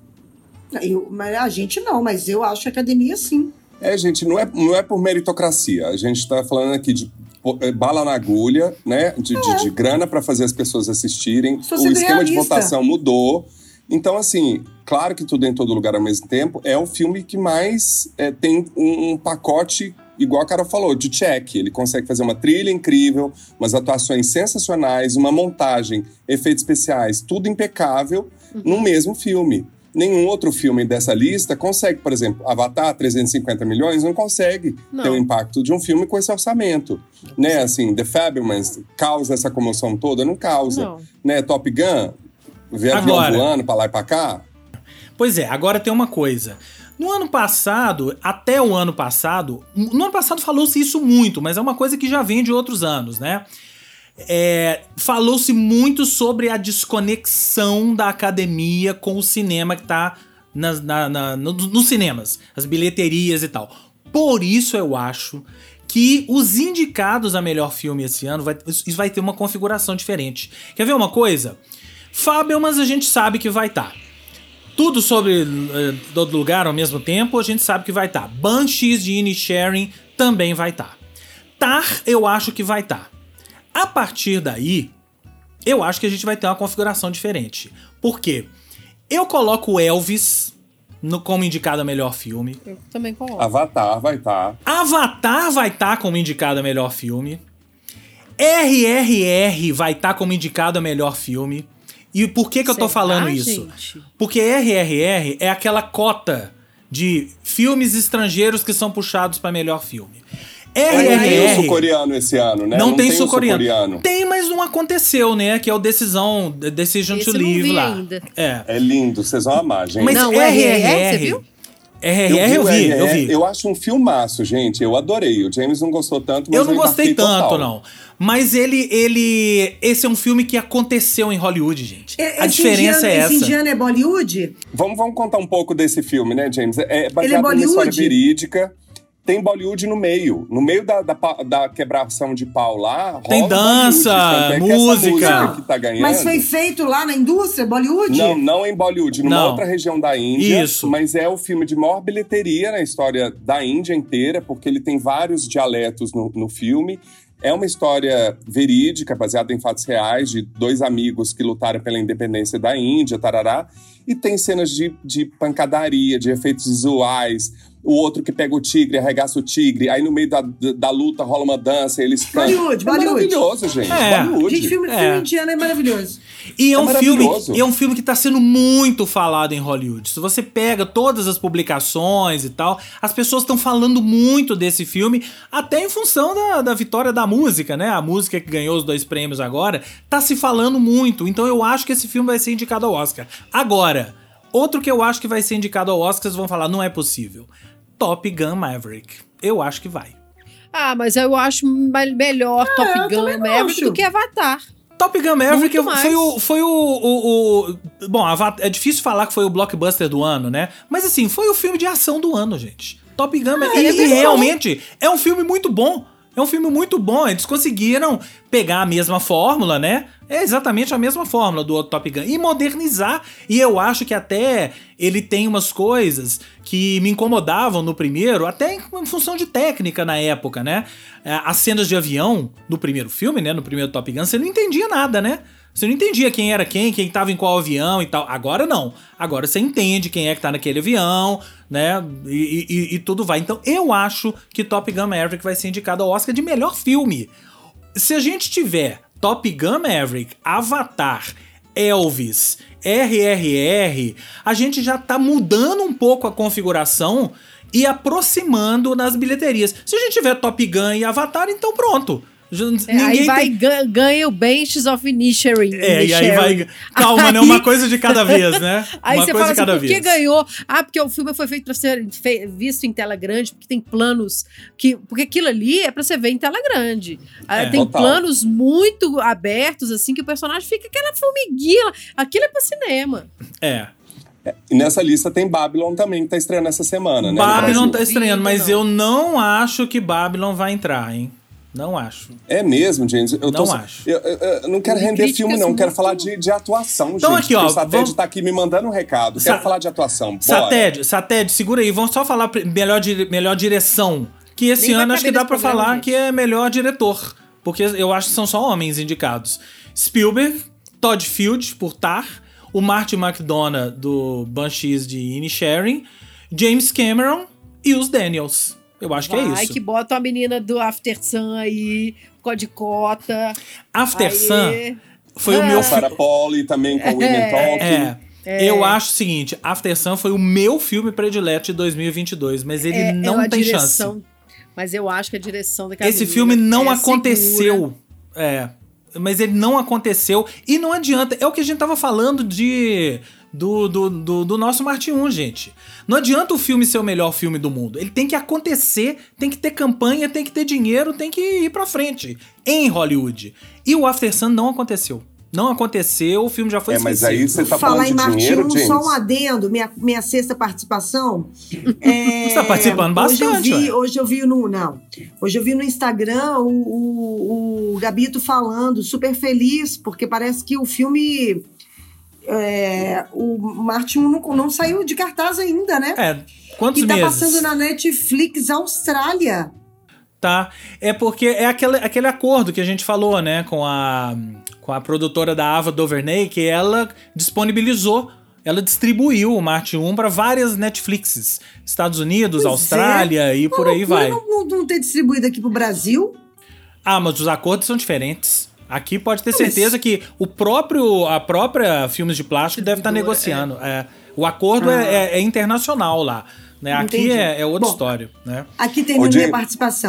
Eu, mas a gente não, mas eu acho a academia sim. É, gente, não é, não é por meritocracia. A gente tá falando aqui de pô, é, bala na agulha, né? De, de, de grana para fazer as pessoas assistirem. Estou O sendo esquema de realista. votação mudou. Então, assim, claro que Tudo em Todo Lugar ao mesmo tempo é o filme que mais é, tem um, um pacote, igual a Carol falou, de check. Ele consegue fazer uma trilha incrível, umas atuações sensacionais, uma montagem, efeitos especiais, tudo impecável Uhum. no mesmo filme. Nenhum outro filme dessa lista consegue, por exemplo, Avatar, trezentos e cinquenta milhões, não consegue Não. ter o impacto de um filme com esse orçamento. Né? Assim, The Fabelmans causa essa comoção toda? Não causa. Não. Né? Top Gun, ver avião Agora. voando pra lá e pra cá. Pois é, agora tem uma coisa. No ano passado, até o ano passado, no ano passado falou-se isso muito, mas é uma coisa que já vem de outros anos, né? É, falou-se muito sobre a desconexão da academia com o cinema que tá nas, na, na, no, nos cinemas, as bilheterias e tal. Por isso eu acho que os indicados a melhor filme esse ano vai, isso vai ter uma configuração diferente. Quer ver uma coisa? Fabelmans a gente sabe que vai estar. Tá. Tudo sobre uh, todo lugar ao mesmo tempo, a gente sabe que vai estar. Tá. Banshees de Inisherin também vai estar. Tá. Tar, eu acho que vai estar. Tá. A partir daí, eu acho que a gente vai ter uma configuração diferente. Por quê? Eu coloco Elvis no, como indicado a melhor filme. Eu também coloco. Avatar vai estar. Tá. Avatar vai estar tá como indicado a melhor filme. R R R vai estar tá como indicado a melhor filme. E por que que eu tô Será, falando isso? gente? Porque R R R é aquela cota de filmes estrangeiros que são puxados para melhor filme. R Não R tem o R. sul-coreano esse ano, né? Não, tem, o sul-coreano. sul-coreano. Tem, mas não aconteceu, né? Que é o Decisão, Decision Esse to eu não Live vi lá. ainda. É. É lindo, vocês vão amar, gente. Mas Não, R R R R R, R, você viu? R R R eu o vi, R R R, eu vi. Eu acho um filmaço, gente. Eu adorei. O James não gostou tanto, mas Eu não gostei embarquei tanto, total. não. Mas ele, ele... Esse é um filme que aconteceu em Hollywood, gente. É- A esse diferença indiano, é essa. Esse indiano é Bollywood? Vamos, vamos contar um pouco desse filme, né, James? É baseado Ele é numa história Bollywood? verídica. Tem Bollywood no meio. No meio da, da, pa- da quebração de pau lá, Tem rola dança, Bollywood. Tanto é que essa música. música que tá ganhando... Mas foi feito lá na indústria, Bollywood? Não, não em Bollywood, numa Não. outra região da Índia. Isso. Mas é o filme de maior bilheteria na história da Índia inteira, porque ele tem vários dialetos no, no filme. É uma história verídica, baseada em fatos reais, de dois amigos que lutaram pela independência da Índia, tarará. E tem cenas de, de pancadaria, de efeitos visuais. O outro que pega o tigre, arregaça o tigre. Aí no meio da, da, da luta rola uma dança, eles cantam. Bollywood, é Bollywood. maravilhoso, gente. É. Bollywood. Gente, filme, É. filme indiano é maravilhoso. E é, É um filme, maravilhoso. e é um filme que tá sendo muito falado em Hollywood. Se você pega todas as publicações e tal, as pessoas estão falando muito desse filme, até em função da, da vitória da música, né? A música que ganhou os dois prêmios agora, tá se falando muito. Então eu acho que esse filme vai ser indicado ao Oscar. Agora, outro que eu acho que vai ser indicado ao Oscar, vocês vão falar, não é possível. Top Gun Maverick. Eu acho que vai. Ah, mas eu acho me- melhor Top eu Gun também Maverick acho. do que Avatar. Top Gun Maverick Muito mais. foi o. Foi o, o, o- bom, Ava- é difícil falar que foi o blockbuster do ano, né? Mas assim, foi o filme de ação do ano, gente. Top Gun Maverick. ele é E, e muito bom. realmente é um filme muito bom. É um filme muito bom. Eles conseguiram pegar a mesma fórmula, né? É exatamente a mesma fórmula do outro Top Gun. E modernizar. E eu acho que até ele tem umas coisas que me incomodavam no primeiro, até em, em função de técnica na época, né? É, As cenas de avião no primeiro filme, né? No primeiro Top Gun, você não entendia nada, né? Você não entendia quem era quem, quem tava em qual avião e tal. Agora não. Agora você entende quem é que tá naquele avião, né? E, e- e tudo vai. Então eu acho que Top Gun Maverick vai ser indicado ao Oscar de melhor filme. Se a gente tiver Top Gun Maverick, Avatar, Elvis, R R R, a gente já tá mudando um pouco a configuração e aproximando nas bilheterias. Se a gente tiver Top Gun e Avatar, então pronto. Já- É, aí ninguém vai tem... gan- ganha o Benches of Inisherin. É, e aí vai... Calma, né? Uma coisa de cada vez, né? Aí Uma você coisa fala de assim, cada por que vez. ganhou? Ah, porque o filme foi feito pra ser fe- visto em tela grande, porque tem planos que... Porque aquilo ali é pra você ver em tela grande. Ah, É. tem Total. planos muito abertos, assim, que o personagem fica aquela formiguinha. Aquilo é pra cinema. É. E nessa lista tem Babylon também, que tá estreando essa semana, né? no Babylon Brasil. tá estreando, mas Não. eu não acho que Babylon vai entrar, hein? Não acho. É mesmo, gente. Eu tô Não só- acho. Eu, eu- eu não quero E render críticas filme, não. muito- Quero falar de, de atuação, Então gente. aqui, ó, porque o Satélite vamos- tá aqui me mandando um recado. Quero Sa- falar de atuação. Bora. Satélite, Satélite, segura aí. Vamos só falar pri- melhor, dire- melhor direção. Que esse Nem vai ano acho que caber dá nesse pra programa, falar gente. que é melhor diretor. Porque eu acho que são só homens indicados. Spielberg, Todd Field, por Tar, o Martin McDonagh, do Banshees de Inisherin, James Cameron e os Daniels. Eu acho que é Vai isso. que bota a menina do After Sun aí, de cota. After Aí- Sun foi o Ah. meu Sarah filme. Pauli também com o Women Talking. É. Eu acho o seguinte, After Sun foi o meu filme predileto de dois mil e vinte e dois, mas ele É, não é a tem direção, chance. Mas eu acho que a direção daquela Esse menina filme não é aconteceu. segura. É. Mas ele não aconteceu. E não adianta. É o que a gente tava falando de. Do, do, do, do nosso Marte um, gente. Não adianta o filme ser o melhor filme do mundo. Ele tem que acontecer, tem que ter campanha, tem que ter dinheiro, tem que ir pra frente. Em Hollywood. E o After Sun não aconteceu. Não aconteceu, o filme já foi É, mas esquecido. aí você tá Falar falando em de Marte dinheiro, um, James? só um adendo, minha, minha sexta participação. É, Você tá participando hoje eu bastante, vi, ué. hoje eu vi no. Não. Hoje eu vi no Instagram o, o, o Gabito falando, super feliz, porque parece que o filme. É, o Marte um não, não saiu de cartaz ainda, né? É, quantos E tá meses? passando na Netflix Austrália. Tá, é porque é aquele, aquele acordo que a gente falou, né, com a, com a produtora da Ava DuVernay, que ela disponibilizou, ela distribuiu o Marte um para várias Netflixes, Estados Unidos, Pois Austrália é. e por aí Loucura vai. Não, não, não ter distribuído aqui pro Brasil. Ah, mas os acordos são diferentes. Aqui pode ter Mas- certeza que o próprio, a própria Filmes de Plástico deve estar Distribuidora, negociando. É, o acordo Ah. é, é- é internacional lá, né? Aqui Entendi. é, é outra Bom, história, né? Aqui termina Ô, minha Jay- participação.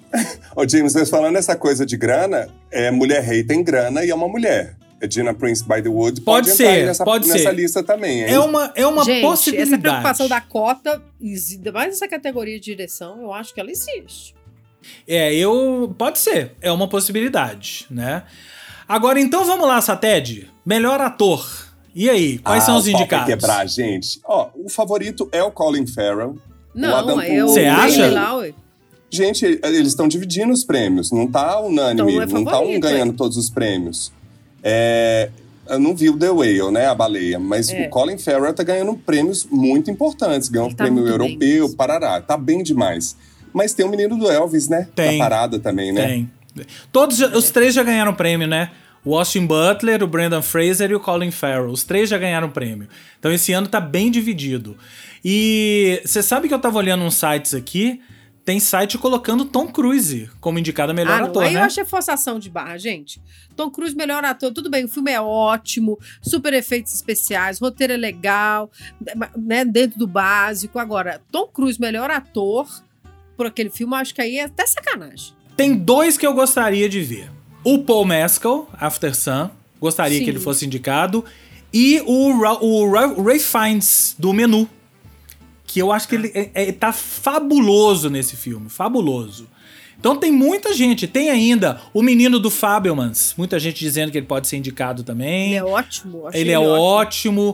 Ô, James, mas falando essa coisa de grana, é, Mulher Rei tem grana e é uma mulher. A Gina Prince by the Wood pode, Pode entrar aí ser, nessa, pode nessa ser. lista também, hein? É uma, é uma Gente, possibilidade. essa preocupação da cota, ainda mais essa categoria de direção, eu acho que ela existe. É, eu... Pode ser. É uma possibilidade, né? Agora, então, vamos lá, Sated. Melhor ator. E aí, quais ah, são os o pau indicados? vai quebrar, gente. Ó, o favorito é o Colin Farrell. Não, Adam é o Você acha? Ray Lowry. Gente, eles estão dividindo os prêmios. Não tá unânime, Então, não é não tá um favorito, ganhando é. todos os prêmios. É, eu não vi o The Whale, né, a baleia, mas É. o Colin Farrell tá ganhando prêmios muito importantes. Ganhou Ele um tá prêmio muito bem europeu, mesmo. parará. Tá bem demais. Mas tem o menino do Elvis, né? Tem. Na parada também, né? Tem. Todos, já- os três já ganharam prêmio, né? O Austin Butler, o Brendan Fraser e o Colin Farrell. Os três já ganharam prêmio. Então esse ano tá bem dividido. E você sabe que eu tava olhando uns sites aqui, tem site colocando Tom Cruise como indicado a melhor Ah, não. ator, Aí né? eu achei forçação de barra, gente. Tom Cruise, melhor ator. Tudo bem, o filme é ótimo, super efeitos especiais, roteiro é legal, né, dentro do básico. Agora, Tom Cruise, melhor ator por aquele filme, eu acho que aí é até sacanagem. Tem dois que eu gostaria de ver. O Paul Mescal, After Sun, gostaria Sim. que ele fosse indicado. E o, Ra o Ra Ray Fiennes, do Menu. Que eu acho que ele, é, é, tá fabuloso nesse filme, fabuloso. Então tem muita gente. Tem ainda o menino do Fabelmans. Muita gente dizendo que ele pode ser indicado também. Ele é ótimo. achei Ele é ótimo.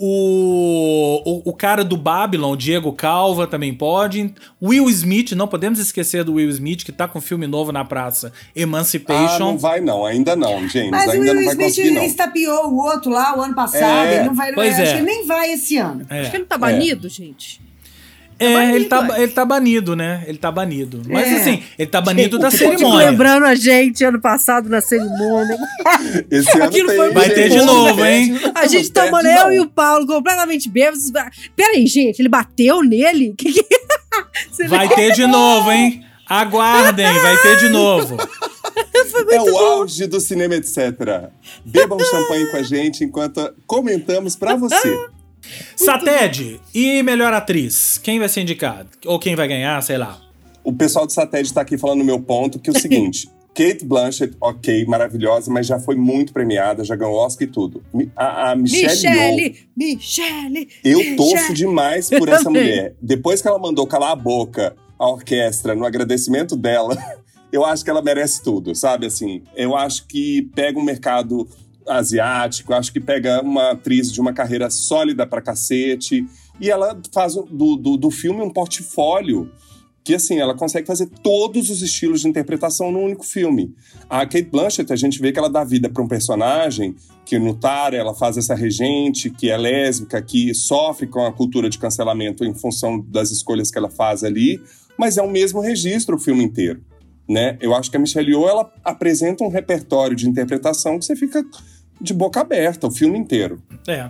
O, o, o cara do Babylon, Diego Calva, também pode. Will Smith, não podemos esquecer do Will Smith, que tá com um filme novo na praça, Ah, Emancipation. não vai não, ainda não, James. Mas o ainda Will não vai Smith conseguir, não. estapeou o outro lá o ano passado. É. Ele não vai. Pois acho é. que ele nem vai esse ano. É. Acho que ele não tá banido, gente. É, banido, ele, tá, ué. ele tá banido, né? Ele tá banido. Mas É. assim, ele tá banido O da que pode- cerimônia. Lembrando a gente ano passado na cerimônia. Esse ano Aquilo tem, foi Vai ter de gente. novo, hein? A gente Não tomando perde, eu não. e o Paulo completamente bêbados. Peraí, gente, ele bateu nele? Que que... Você Vai ter de novo, hein? Aguardem, vai ter de novo. É o auge do cinema, etcétera. Bebam champanhe com a gente enquanto comentamos pra você. Sated, e melhor atriz? Quem vai ser indicado? Ou quem vai ganhar, sei lá. O pessoal do Satélite tá aqui falando no meu ponto, que é o seguinte. Kate Blanchett, ok, maravilhosa, mas já foi muito premiada, já ganhou Oscar e tudo. Mi- A, a Michelle, Yeoh, Michele, Michele. eu torço Michele. demais por Eu essa também. mulher. Depois que ela mandou calar a boca à orquestra no agradecimento dela, eu acho que ela merece tudo, sabe? Assim, eu acho que pega um mercado asiático, acho que pega uma atriz de uma carreira sólida pra cacete, e ela faz do, do, do filme um portfólio que, assim, ela consegue fazer todos os estilos de interpretação num único filme. A Kate Blanchett, a gente vê que ela dá vida para um personagem que no Tara ela faz essa regente, que é lésbica, que sofre com a cultura de cancelamento em função das escolhas que ela faz ali, mas é o mesmo registro o filme inteiro, né? Eu acho que a Michelle Yeoh, ela apresenta um repertório de interpretação que você fica de boca aberta o filme inteiro. É.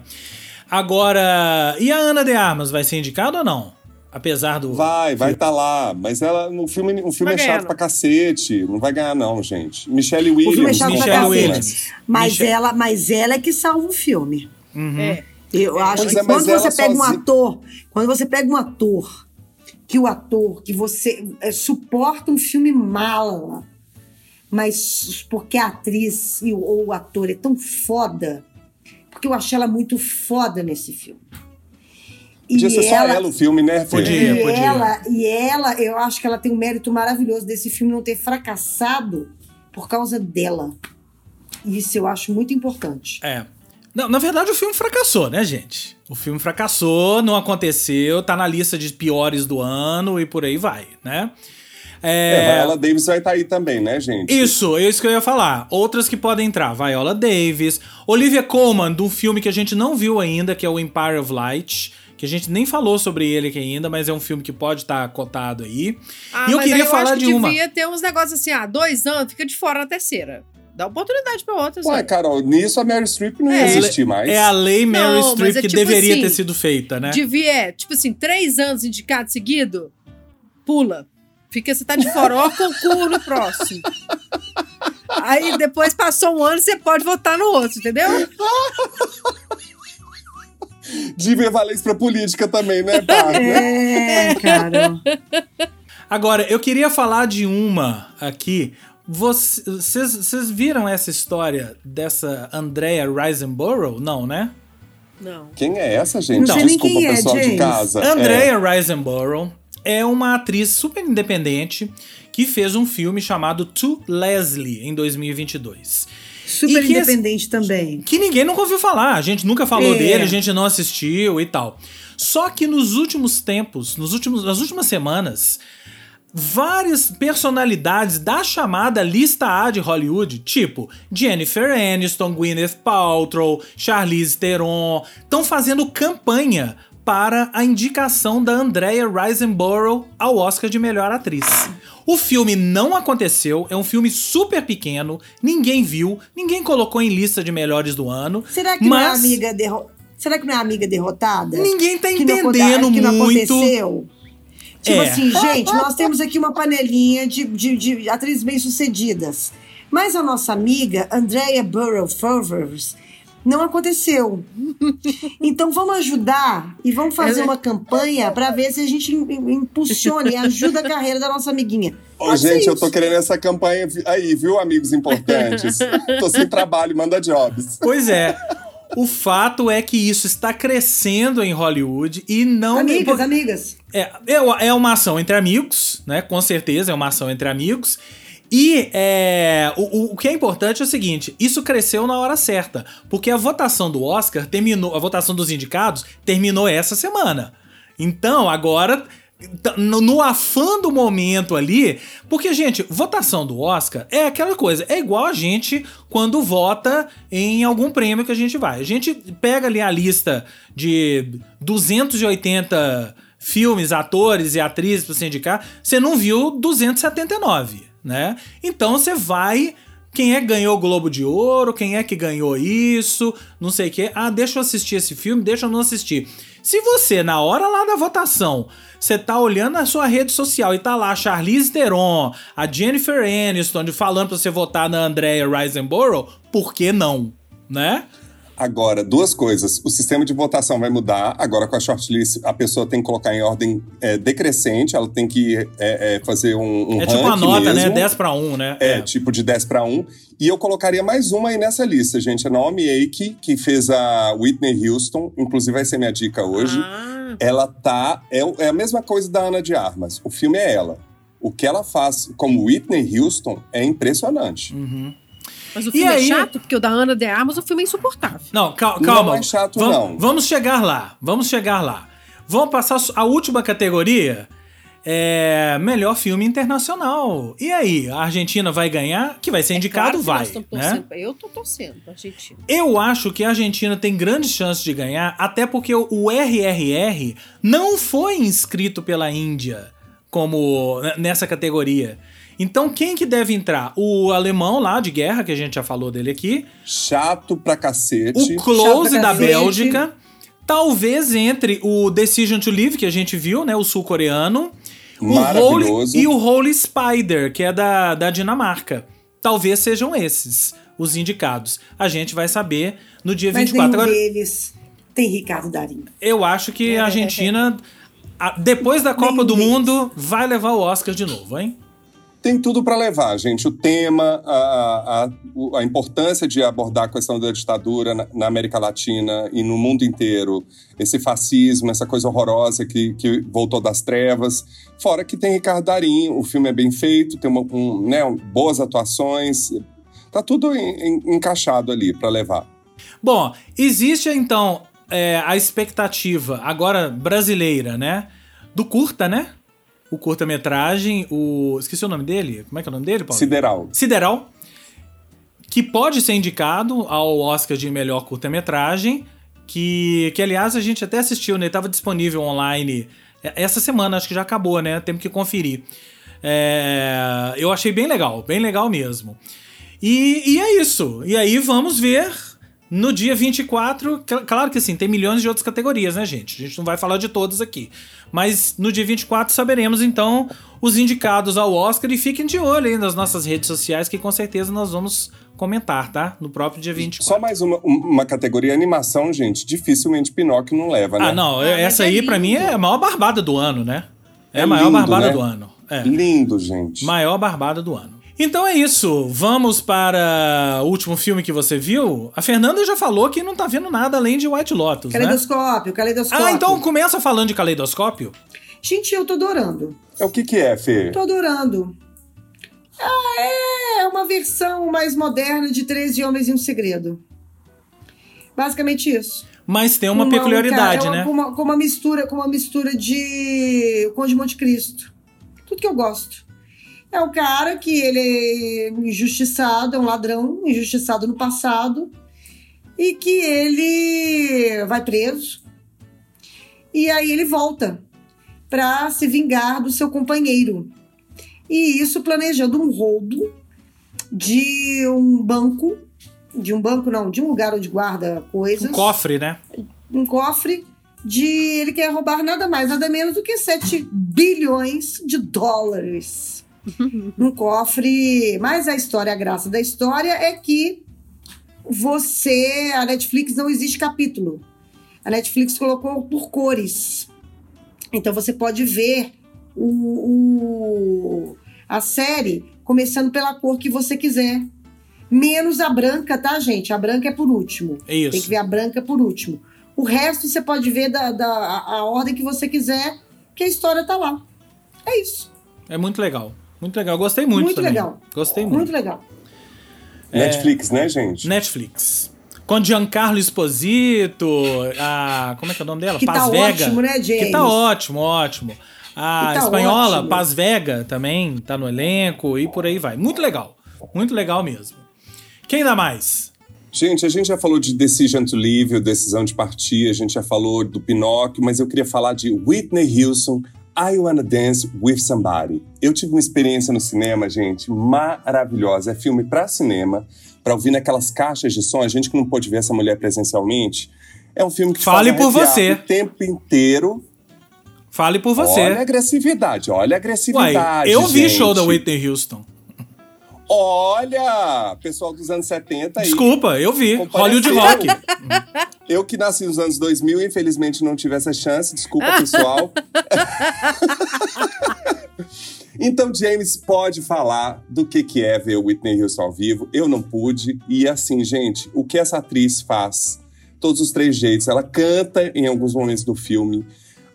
Agora, e a Ana de Armas vai ser indicada ou não? Apesar do... Vai, vai estar tá lá, mas ela, no filme, o filme Vai é ganhar, chato não. pra cacete, não vai ganhar não, gente. Michelle Williams. filme é chato não pra Michelle passa, cacete. Williams. Mas, Michelle- ela, mas ela é que salva o filme. Uhum. É. Eu acho Pois que é, mas quando ela você pega um sozinha- ator, quando você pega um ator, que o ator, que você é, suporta um filme mala, mas porque a atriz e o, ou o ator é tão foda, porque eu achei ela muito foda nesse filme. Podia ser só ela o filme, né, Fê? Podia. E podia. ela, e ela, eu acho que ela tem um mérito maravilhoso desse filme não ter fracassado por causa dela. Isso eu acho muito importante. É. Não, na verdade o filme fracassou, né, gente? O filme fracassou, não aconteceu, tá na lista de piores do ano e por aí vai, né? É, Viola Davis vai estar aí também, né, gente? Isso, é isso que eu ia falar. Outras que podem entrar, Viola Davis, Olivia Colman, de um filme que a gente não viu ainda, que é o Empire of Light, que a gente nem falou sobre ele aqui ainda, mas é um filme que pode estar cotado aí. Ah, e eu mas queria aí falar acho de que uma. devia ter uns negócios assim, ah, dois anos, fica de fora na terceira. Dá oportunidade pra outras. Ué, né? Carol, nisso a Meryl Streep não ia É. existir mais. É a lei Meryl Não, mas Streep é que tipo deveria assim, ter sido feita, né? Devia, é, tipo assim, três anos indicado seguido, pula. Fica, você tá de fora, ó, concurso no próximo. Aí depois passou um ano, você pode votar no outro, entendeu? Devia valer isso pra política também, né, pá? É, cara. Agora, eu queria falar de uma aqui. Vocês viram essa história dessa Andrea Riseborough? Não, né? Não. Quem é essa, gente? Não sei nem Desculpa, quem é, pessoal de James. casa. Andrea Riseborough é uma atriz super independente que fez um filme chamado To Leslie em dois mil e vinte e dois. Super E que independente esse- também. Que ninguém nunca ouviu falar, a gente nunca falou É. dele, a gente não assistiu e tal. Só que nos últimos tempos, nos últimos, nas últimas semanas, várias personalidades da chamada lista A de Hollywood, tipo Jennifer Aniston, Gwyneth Paltrow, Charlize Theron, estão fazendo campanha para a indicação da Andrea Riseborough ao Oscar de melhor atriz. O filme não aconteceu, é um filme super pequeno, ninguém viu, ninguém colocou em lista de melhores do ano. Será que não é mas amiga derro... Será que não é amiga derrotada? ninguém tá Que não aconte- entendendo que não muito. aconteceu? Tipo É. assim, gente, nós temos aqui uma panelinha de, de, de atrizes bem-sucedidas. Mas a nossa amiga, Andrea Burrow Favors, não aconteceu. Então vamos ajudar e vamos fazer uma campanha para ver se a gente im- impulsiona e ajuda a carreira da nossa amiguinha. Ô, Pode ser gente, eu isso. tô querendo essa campanha aí, viu, amigos importantes? Tô sem trabalho, manda jobs. Pois é. O fato é que isso está crescendo em Hollywood e não... Amigas, amigas. É, é, é uma ação entre amigos, né? Com certeza é uma ação entre amigos. E é, o, o que é importante é o seguinte, isso cresceu na hora certa, porque a votação do Oscar terminou, a votação dos indicados terminou essa semana. Então, agora, no, no afã do momento ali, porque, gente, votação do Oscar é aquela coisa, é igual a gente quando vota em algum prêmio que a gente vai. A gente pega ali a lista de duzentos e oitenta filmes, atores e atrizes para você indicar, você não viu duzentos e setenta e nove, né? Então você vai, quem é que ganhou o Globo de Ouro, quem é que ganhou isso, não sei o quê. Ah, deixa eu assistir esse filme, deixa eu não assistir. Se você, na hora lá da votação, você tá olhando na sua rede social e tá lá a Charlize Theron, a Jennifer Aniston falando pra você votar na Andrea Riseborough, por que não, né? Agora, duas coisas. O sistema de votação vai mudar. Agora, com a shortlist, a pessoa tem que colocar em ordem é, decrescente. Ela tem que é, é, fazer um, um É tipo uma ranking nota, né? mesmo. dez para um, né? É, tipo de dez para um. E eu colocaria mais uma aí nessa lista, gente. A Naomi Ackie, que fez a Whitney Houston. Inclusive, vai ser minha dica hoje. Ah, Ela tá... É, é a mesma coisa da Ana de Armas. O filme é ela. O que ela faz como Whitney Houston é impressionante. Uhum. mas o E filme aí- é chato, porque o da Ana de Armas, o filme é insuportável. Não, cal- Não calma. é chato, vamos, não. Vamos chegar lá. Vamos chegar lá. Vamos passar a última categoria. É melhor filme internacional. E aí, a Argentina vai ganhar? Que vai ser indicado? Claro que nós vai, estamos né? torcendo pra- Eu tô torcendo pra Argentina. Eu acho que a Argentina tem grandes chances de ganhar, até porque o R R R não foi inscrito pela Índia como n- nessa categoria. Então quem que deve entrar? O alemão lá de guerra, que a gente já falou dele aqui, Chato pra cacete. o Close Chato pra da cacete. Bélgica, talvez entre o Decision to Live, que a gente viu, né, o sul-coreano, o Holy, Maravilhoso. e o Holy Spider, que é da, da Dinamarca. Talvez sejam esses os indicados. A gente vai saber no dia Mas vinte e quatro. nenhum Agora, deles tem Ricardo Darín. eu acho que a Argentina, a- depois da Copa Nenhum do deles. Mundo, vai levar o Oscar de novo, hein? Tem tudo para levar, gente. O tema, a, a, a- a importância de abordar a questão da ditadura na, na América Latina e no mundo inteiro. Esse fascismo, essa coisa horrorosa que, que voltou das trevas. Fora que tem Ricardo Darín, o filme é bem feito, tem uma, um, né, boas atuações. Tá tudo em- em- encaixado ali para levar. Bom, existe então é, a expectativa, agora brasileira, né? Do curta, né? O curta-metragem, o... Esqueci o nome dele? Como é que é o nome dele, Paulo? Sideral. Sideral, que pode ser indicado ao Oscar de melhor curta-metragem, que, que aliás a gente até assistiu, né? Estava disponível online essa semana, acho que já acabou, né? Temos que conferir. É, eu achei bem legal, bem legal mesmo. E, e é isso. E aí vamos ver no dia vinte e quatro. cl- Claro que assim, tem milhões de outras categorias, né, gente? A gente não vai falar de todas aqui. Mas no dia vinte e quatro saberemos, então, os indicados ao Oscar. E fiquem de olho aí nas nossas redes sociais, que com certeza nós vamos comentar, tá? No próprio dia vinte e quatro. Só mais uma, uma categoria animação, gente. Dificilmente Pinóquio não leva, né? Ah, não. Ah, mas essa é aí, pra lindo. mim, é a maior barbada do ano, né? É, É a maior lindo, barbada né? do ano. É. Lindo, gente. Maior barbada do ano. Então é isso, vamos para o último filme que você viu? A Fernanda já falou que não tá vendo nada além de White Lotus, Caleidoscópio, né? Caleidoscópio. Ah, então começa falando de Caleidoscópio? Gente, eu tô adorando. É o que que é, Fê? Tô adorando. Ah, é uma versão mais moderna de treze Homens e um Segredo. Basicamente isso. Mas tem uma, uma peculiaridade, um, é uma, né? Com uma, com uma mistura, com uma mistura de Conde de Monte Cristo. Tudo que eu gosto. É um cara que ele é injustiçado, é um ladrão, injustiçado no passado, e que ele vai preso. E aí ele volta para se vingar do seu companheiro. E isso planejando um roubo de um banco, de um banco não, de um lugar onde guarda coisas. Um cofre, né? Um cofre de... Ele quer roubar nada mais, nada menos do que sete bilhões de dólares. Um cofre. Mas a história, a graça da história é que você... A Netflix não existe capítulo. A Netflix colocou por cores. Então você pode ver o, o, a série começando pela cor que você quiser. Menos a branca, tá, gente? A branca é por último. Isso. Tem que ver a branca por último. O resto você pode ver da, da a, a ordem que você quiser, que a história tá lá. É isso. É muito legal. Muito legal. Gostei muito Muito também. legal. Gostei muito. Muito legal. Netflix, é... né, gente? Netflix. Com Giancarlo Esposito, a... Como é que é o nome dela? Que Paz tá Vega. ótimo, né, James? Que tá ótimo, ótimo. A Que tá espanhola, ótimo. Paz Vega, também tá no elenco e por aí vai. Muito legal. Muito legal mesmo. Quem dá mais? Gente, a gente já falou de Decision to Leave, Decisão de Partir, a gente já falou do Pinóquio, mas eu queria falar de Whitney Houston, I Wanna Dance With Somebody. Eu tive uma experiência no cinema, gente, maravilhosa. É filme pra cinema, pra ouvir naquelas caixas de som. A gente que não pôde ver essa mulher presencialmente. É um filme que Fale faz por arrepiar você. o tempo inteiro. Fale por você. Olha a agressividade, olha a agressividade, Uai, eu vi gente. show da Whitney Houston. Olha, pessoal dos anos setenta aí. Desculpa, eu vi. Compareceu. Hollywood Rock. Eu que nasci nos anos dois mil, infelizmente não tive essa chance. Desculpa, pessoal. Então, James pode falar do que, que é ver o Whitney Houston ao vivo. Eu não pude. E assim, gente, o que essa atriz faz? Todos os três jeitos. Ela canta em alguns momentos do filme.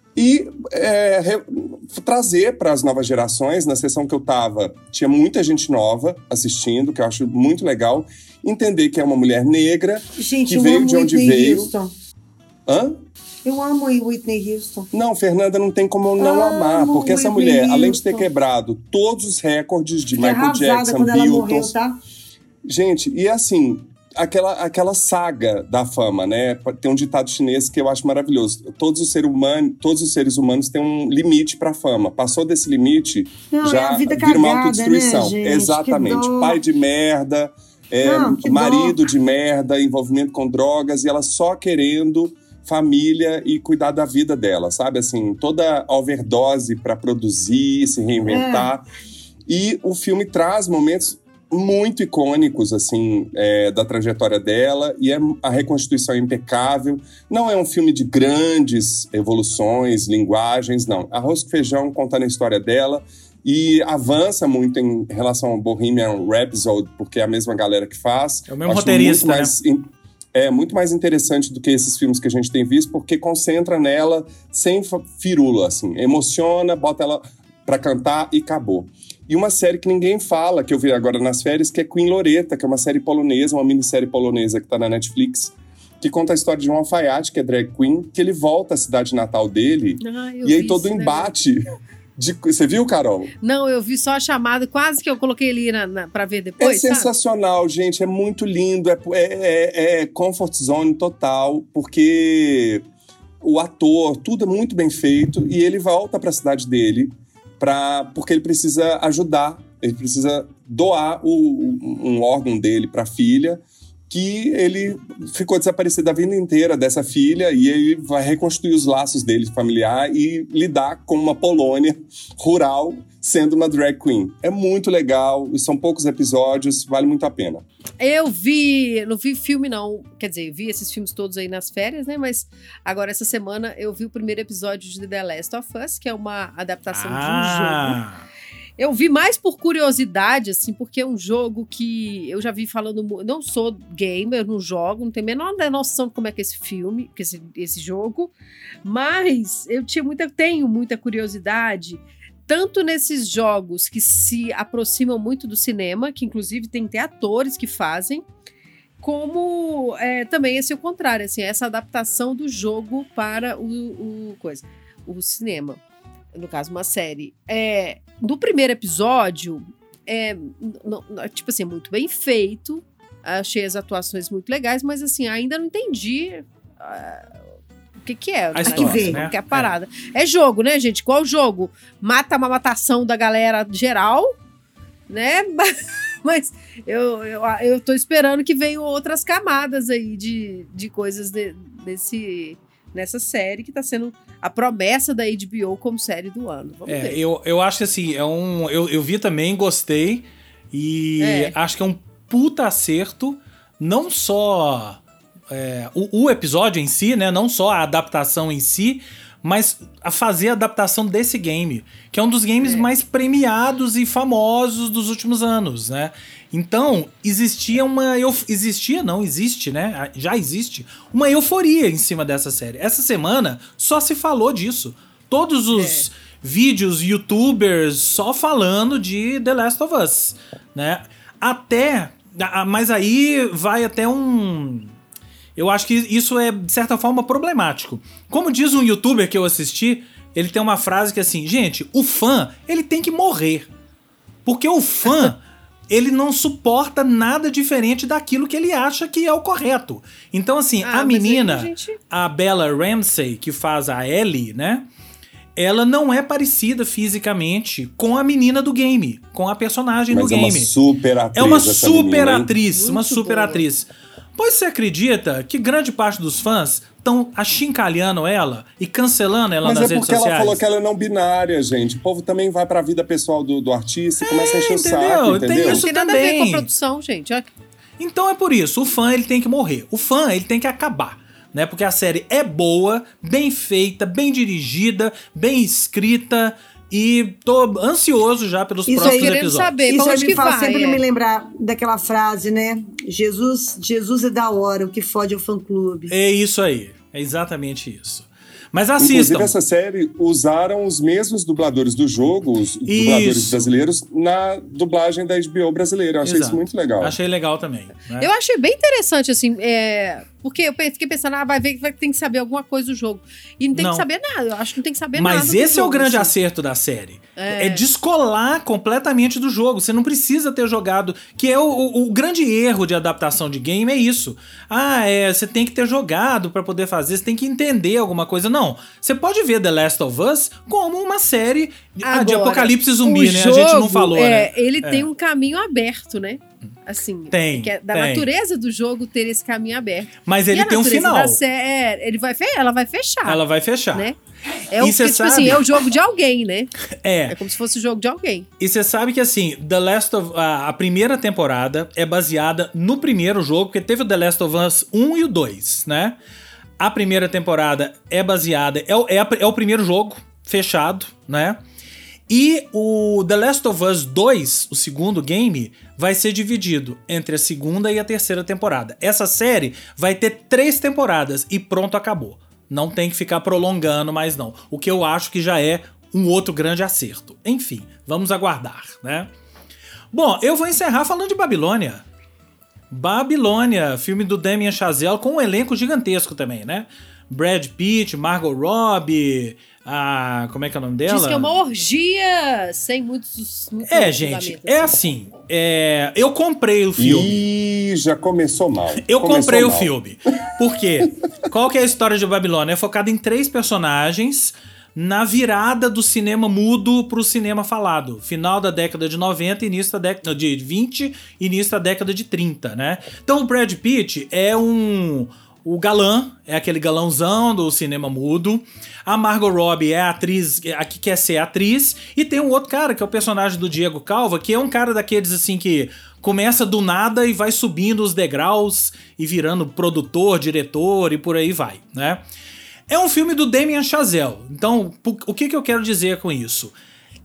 E é, re, trazer para as novas gerações, na sessão que eu tava, tinha muita gente nova assistindo, que eu acho muito legal. Entender que é uma mulher negra, Gente, que eu veio amo de onde Whitney veio. Houston. Hã? Eu amo a Whitney Houston. Não, Fernanda, não tem como eu não Amo amar, porque essa Whitney mulher, além de ter Houston. quebrado todos os recordes de Fiquei Michael arrasada Jackson, quando ela morreu, Beatles... tá? Gente, e assim, aquela, aquela saga da fama, né? Tem um ditado chinês que eu acho maravilhoso. Todos os, ser humano, todos os seres humanos têm um limite pra fama. Passou desse limite, Não, é já a vida vira uma cagada, autodestruição. né, gente? Exatamente. Que dó. Pai de merda, é, Não, que marido dó. de merda, envolvimento com drogas, e ela só querendo família e cuidar da vida dela, sabe? Assim, toda overdose pra produzir, se reinventar. É. E o filme traz momentos muito icônicos, assim, é, da trajetória dela, e é, a reconstituição é impecável. Não é um filme de grandes evoluções, linguagens, não. Arroz com Feijão contando a história dela, e avança muito em relação ao Bohemian Rhapsody, porque é a mesma galera que faz. É o mesmo Acho roteirista, muito mais, né? É muito mais interessante do que esses filmes que a gente tem visto, porque concentra nela sem firula, assim. Emociona, bota ela pra cantar e acabou. E uma série que ninguém fala, que eu vi agora nas férias, que é Queen Loretta, que é uma série polonesa, uma minissérie polonesa que tá na Netflix, que conta a história de um alfaiate, que é drag queen, que ele volta à cidade natal dele, Ah, eu e aí vi todo o isso, né? embate... De, você viu, Carol? Não, eu vi só a chamada, quase que eu coloquei ali na, na, pra ver depois, É sabe? sensacional, gente, é muito lindo, é, é, é comfort zone total, porque o ator, tudo é muito bem feito, e ele volta para a cidade dele, pra, porque ele precisa ajudar, ele precisa doar o, um órgão dele para a filha, que ele ficou desaparecido a vida inteira dessa filha, e ele vai reconstruir os laços dele familiar e lidar com uma Polônia rural sendo uma drag queen. É muito legal, são poucos episódios, vale muito a pena. Eu vi, não vi filme não, quer dizer, vi esses filmes todos aí nas férias, né, mas agora essa semana eu vi o primeiro episódio de The Last of Us, que é uma adaptação Ah. de um jogo. Eu vi mais por curiosidade, assim, porque é um jogo que eu já vi falando... Não sou gamer, não jogo, não tenho a menor noção de como é que é esse filme, que esse, esse jogo, mas eu tinha muita, tenho muita curiosidade, tanto nesses jogos que se aproximam muito do cinema, que inclusive tem até atores que fazem, como é, também esse é o contrário, assim, essa adaptação do jogo para o, o, coisa, o cinema. No caso, uma série. É, no primeiro episódio, é, não, tipo assim, muito bem feito. Achei as atuações muito legais, mas assim, ainda não entendi uh, o que que é. A história, né? Que é a parada. É. é jogo, né, gente? Qual jogo? Mata uma matação da galera geral, né? Mas eu, eu, eu tô esperando que venham outras camadas aí de, de coisas de, desse... nessa série que tá sendo a promessa da H B O como série do ano. Vamos é, ver. Eu, eu acho que assim, é um, eu, eu vi também, gostei, e É. acho que é um puta acerto, não só é, o, o episódio em si, né, não só a adaptação em si, mas a fazer a adaptação desse game, que é um dos games É. mais premiados e famosos dos últimos anos, né? Então, existia uma... Eu, existia, não, existe, né? Já existe uma euforia em cima dessa série. Essa semana só se falou disso. Todos os É. vídeos, youtubers, só falando de The Last of Us, né? Até... Mas aí vai até um... Eu acho que isso é, de certa forma, problemático. Como diz um youtuber que eu assisti, ele tem uma frase que é assim, gente, o fã, ele tem que morrer. Porque o fã... ele não suporta nada diferente daquilo que ele acha que é o correto. Então, assim, Ah, a mas aí menina, a gente- a Bella Ramsey, que faz a Ellie, né? Ela não é parecida fisicamente com a menina do game, com a personagem Mas do é uma game. super atriz. É uma essa super menina, hein? atriz, uma Muito super boa. atriz. Pois você acredita que grande parte dos fãs estão achincalhando ela e cancelando ela Mas nas é redes porque ela sociais? falou que ela é não binária, gente. O povo também vai pra vida pessoal do, do artista e começa a encher o entendeu? saco, Tem entendeu? isso Não tem nada a ver também. com a produção, gente. Olha- Então é por isso, o fã ele tem que morrer. O fã ele tem que acabar, né? Porque a série é boa, bem feita, bem dirigida, bem escrita e tô ansioso já pelos Isso aí, próximos querendo episódios. saber. Isso pra aí onde me que faz vai, sempre é. me lembrar daquela frase, né? Jesus, Jesus é da hora, o que fode é o fã-clube. É isso aí, é exatamente isso. Mas Inclusive, assistam. essa série usaram os mesmos dubladores do jogo, os dubladores Isso. brasileiros, na dublagem da H B O brasileira. Eu achei Exato. isso muito legal. Achei legal também. Né? Eu achei bem interessante, assim, é, porque eu fiquei pensando, ah, vai ver que vai ter que saber alguma coisa do jogo. E não tem Não. que saber nada, eu acho que não tem que saber nada. Mas do esse é o jogo, grande assim. acerto da série. É. É. descolar completamente do jogo. Você não precisa ter jogado. Que é o, o- o grande erro de adaptação de game, é isso. Ah, é, você tem que ter jogado pra poder fazer, você tem que entender alguma coisa. Não. Você pode ver The Last of Us como uma série ah, de Agora, apocalipse o zumbi, né? A gente não jogo, falou, é, né? Ele É. tem um caminho aberto, né? Assim, Tem, que é da tem. natureza do jogo ter esse caminho aberto. Mas E ele a tem um natureza final. da sé- é, ele vai fe- ela vai fechar, Ela vai fechar. né? É E o cê porque, tipo sabe- assim, é o jogo de alguém, né? É. É como se fosse o jogo de alguém. E você sabe que assim, The Last of a, a primeira temporada é baseada no primeiro jogo, porque teve o The Last of Us um e o dois, né? A primeira temporada é baseada, é, o- é, a- é o primeiro jogo fechado, né? E o The Last of Us dois, o segundo game, vai ser dividido entre a segunda e a terceira temporada. Essa série vai ter três temporadas e pronto, acabou. Não tem que ficar prolongando mais não. O que eu acho que já é um outro grande acerto. Enfim, vamos aguardar, né? Bom, eu vou encerrar falando de Babilônia. Babilônia, filme do Damien Chazelle com um elenco gigantesco também, né? Brad Pitt, Margot Robbie, a... como é que é o nome dela? Diz que é uma orgia sem muitos, muitos É, gente, fundamentos, é assim. assim, é, eu comprei o filme. Ih, já começou mal. Eu Começou comprei o mal. filme. Por quê? Qual que é a história de Babilônia? É focada em três personagens na virada do cinema mudo pro cinema falado. Final da década de noventa, início da década de vinte, início da década de trinta, né? Então o Brad Pitt é um... O galã, é aquele galãozão do cinema mudo. A Margot Robbie é a atriz, a que quer ser atriz. E tem um outro cara, que é o personagem do Diego Calva, que é um cara daqueles assim que começa do nada e vai subindo os degraus e virando produtor, diretor e por aí vai, né? É um filme do Damien Chazelle. Então, o que, que eu quero dizer com isso?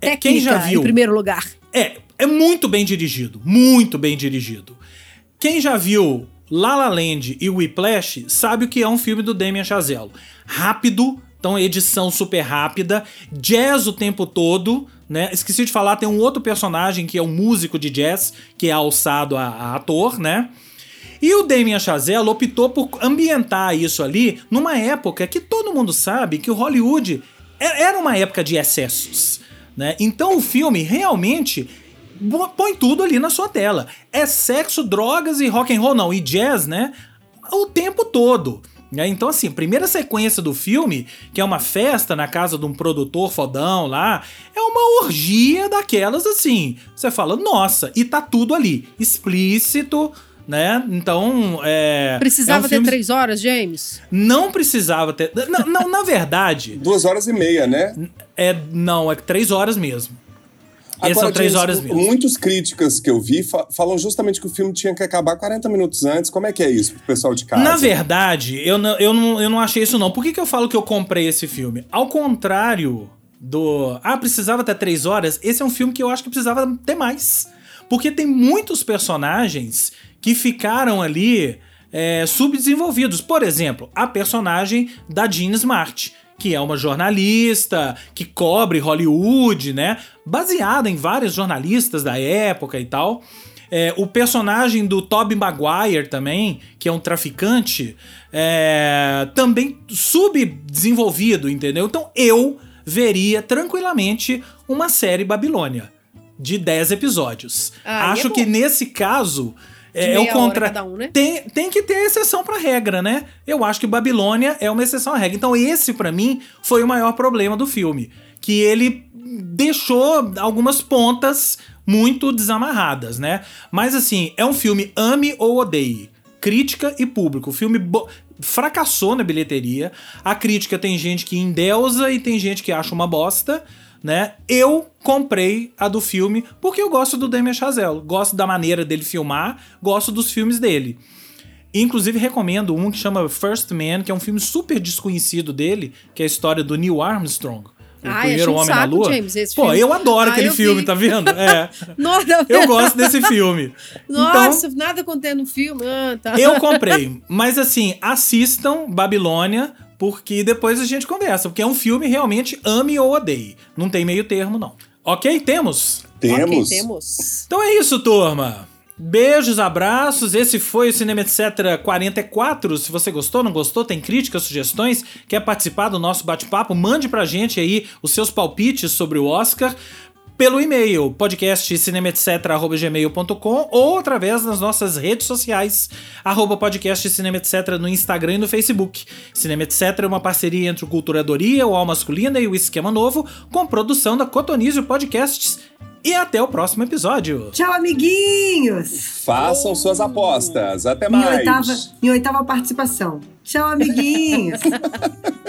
técnica, quem já viu, em primeiro lugar. É, é muito bem dirigido, muito bem dirigido. Quem já viu La La Land e Whiplash sabe o que é um filme do Damien Chazelle. Rápido, então edição super rápida, jazz o tempo todo, né? Esqueci de falar, tem um outro personagem que é um músico de jazz, que é alçado a, a ator, né? E o Damien Chazelle optou por ambientar isso ali numa época que todo mundo sabe que o Hollywood era uma época de excessos, né? Então o filme realmente põe tudo ali na sua tela. É sexo, drogas e rock and roll, não, e jazz, né? O tempo todo. Então, assim, a primeira sequência do filme, que é uma festa na casa de um produtor fodão lá, é uma orgia daquelas assim. Você fala, nossa, e tá tudo ali, explícito, né? Então, é... Precisava é um filme... ter três horas, James? Não precisava ter... Não, não, na verdade... Duas horas e meia, né? É, não, é três horas mesmo. Agora, são três horas mesmo. Muitos críticas que eu vi fa- falam justamente que o filme tinha que acabar quarenta minutos antes. Como é que é isso pro pessoal de casa? Na verdade, eu não, eu não, eu não achei isso não. Por que que eu falo que eu comprei esse filme? Ao contrário do... Ah, precisava ter três horas. Esse é um filme que eu acho que precisava ter mais. Porque tem muitos personagens que ficaram ali é, subdesenvolvidos. Por exemplo, a personagem da Jean Smart, que é uma jornalista que cobre Hollywood, né? Baseada em vários jornalistas da época e tal. É, o personagem do Tobey Maguire também, que é um traficante, é, também subdesenvolvido, entendeu? Então eu veria tranquilamente uma série Babilônia de dez episódios. Ah, Acho é que nesse caso... É, é o contra... um, né? tem, tem que ter exceção pra regra, né? Eu acho que Babilônia é uma exceção à regra. Então esse, pra mim, foi o maior problema do filme. Que ele deixou algumas pontas muito desamarradas, né? Mas assim, é um filme ame ou odeie. Crítica e público. O filme bo... fracassou na bilheteria. A crítica tem gente que endeusa e tem gente que acha uma bosta, né? Eu comprei a do filme porque eu gosto do Damien Chazelle, gosto da maneira dele filmar, gosto dos filmes dele. Inclusive recomendo um que chama First Man, que é um filme super desconhecido dele, que é a história do Neil Armstrong, o Ai, primeiro um homem saco, na Lua. James, esse Pô, filme. eu adoro Ah, aquele eu filme, vi. tá vendo? É. Nossa, Eu gosto desse filme. Nossa, Então, nada contendo no filme. Ah, tá. eu comprei. Mas assim, assistam Babilônia, porque depois a gente conversa. Porque é um filme realmente ame ou odeie. Não tem meio termo, não. Ok? Temos? Temos. Ok, temos. Então é isso, turma. Beijos, abraços. Esse foi o Cinema Etc quarenta e quatro. Se você gostou, não gostou, tem críticas, sugestões, quer participar do nosso bate-papo, mande pra gente aí os seus palpites sobre o Oscar pelo e-mail podcast cinema etc arroba gmail ponto com ou através das nossas redes sociais, arroba podcast cinema etc no Instagram e no Facebook. Cinema Etc é uma parceria entre o Culturadoria, o Al Masculina e o Esquema Novo, com produção da Cotonizio Podcasts. E até o próximo episódio. Tchau, amiguinhos! Façam suas apostas. Até Minha mais. oitava, minha oitava participação. Tchau, amiguinhos!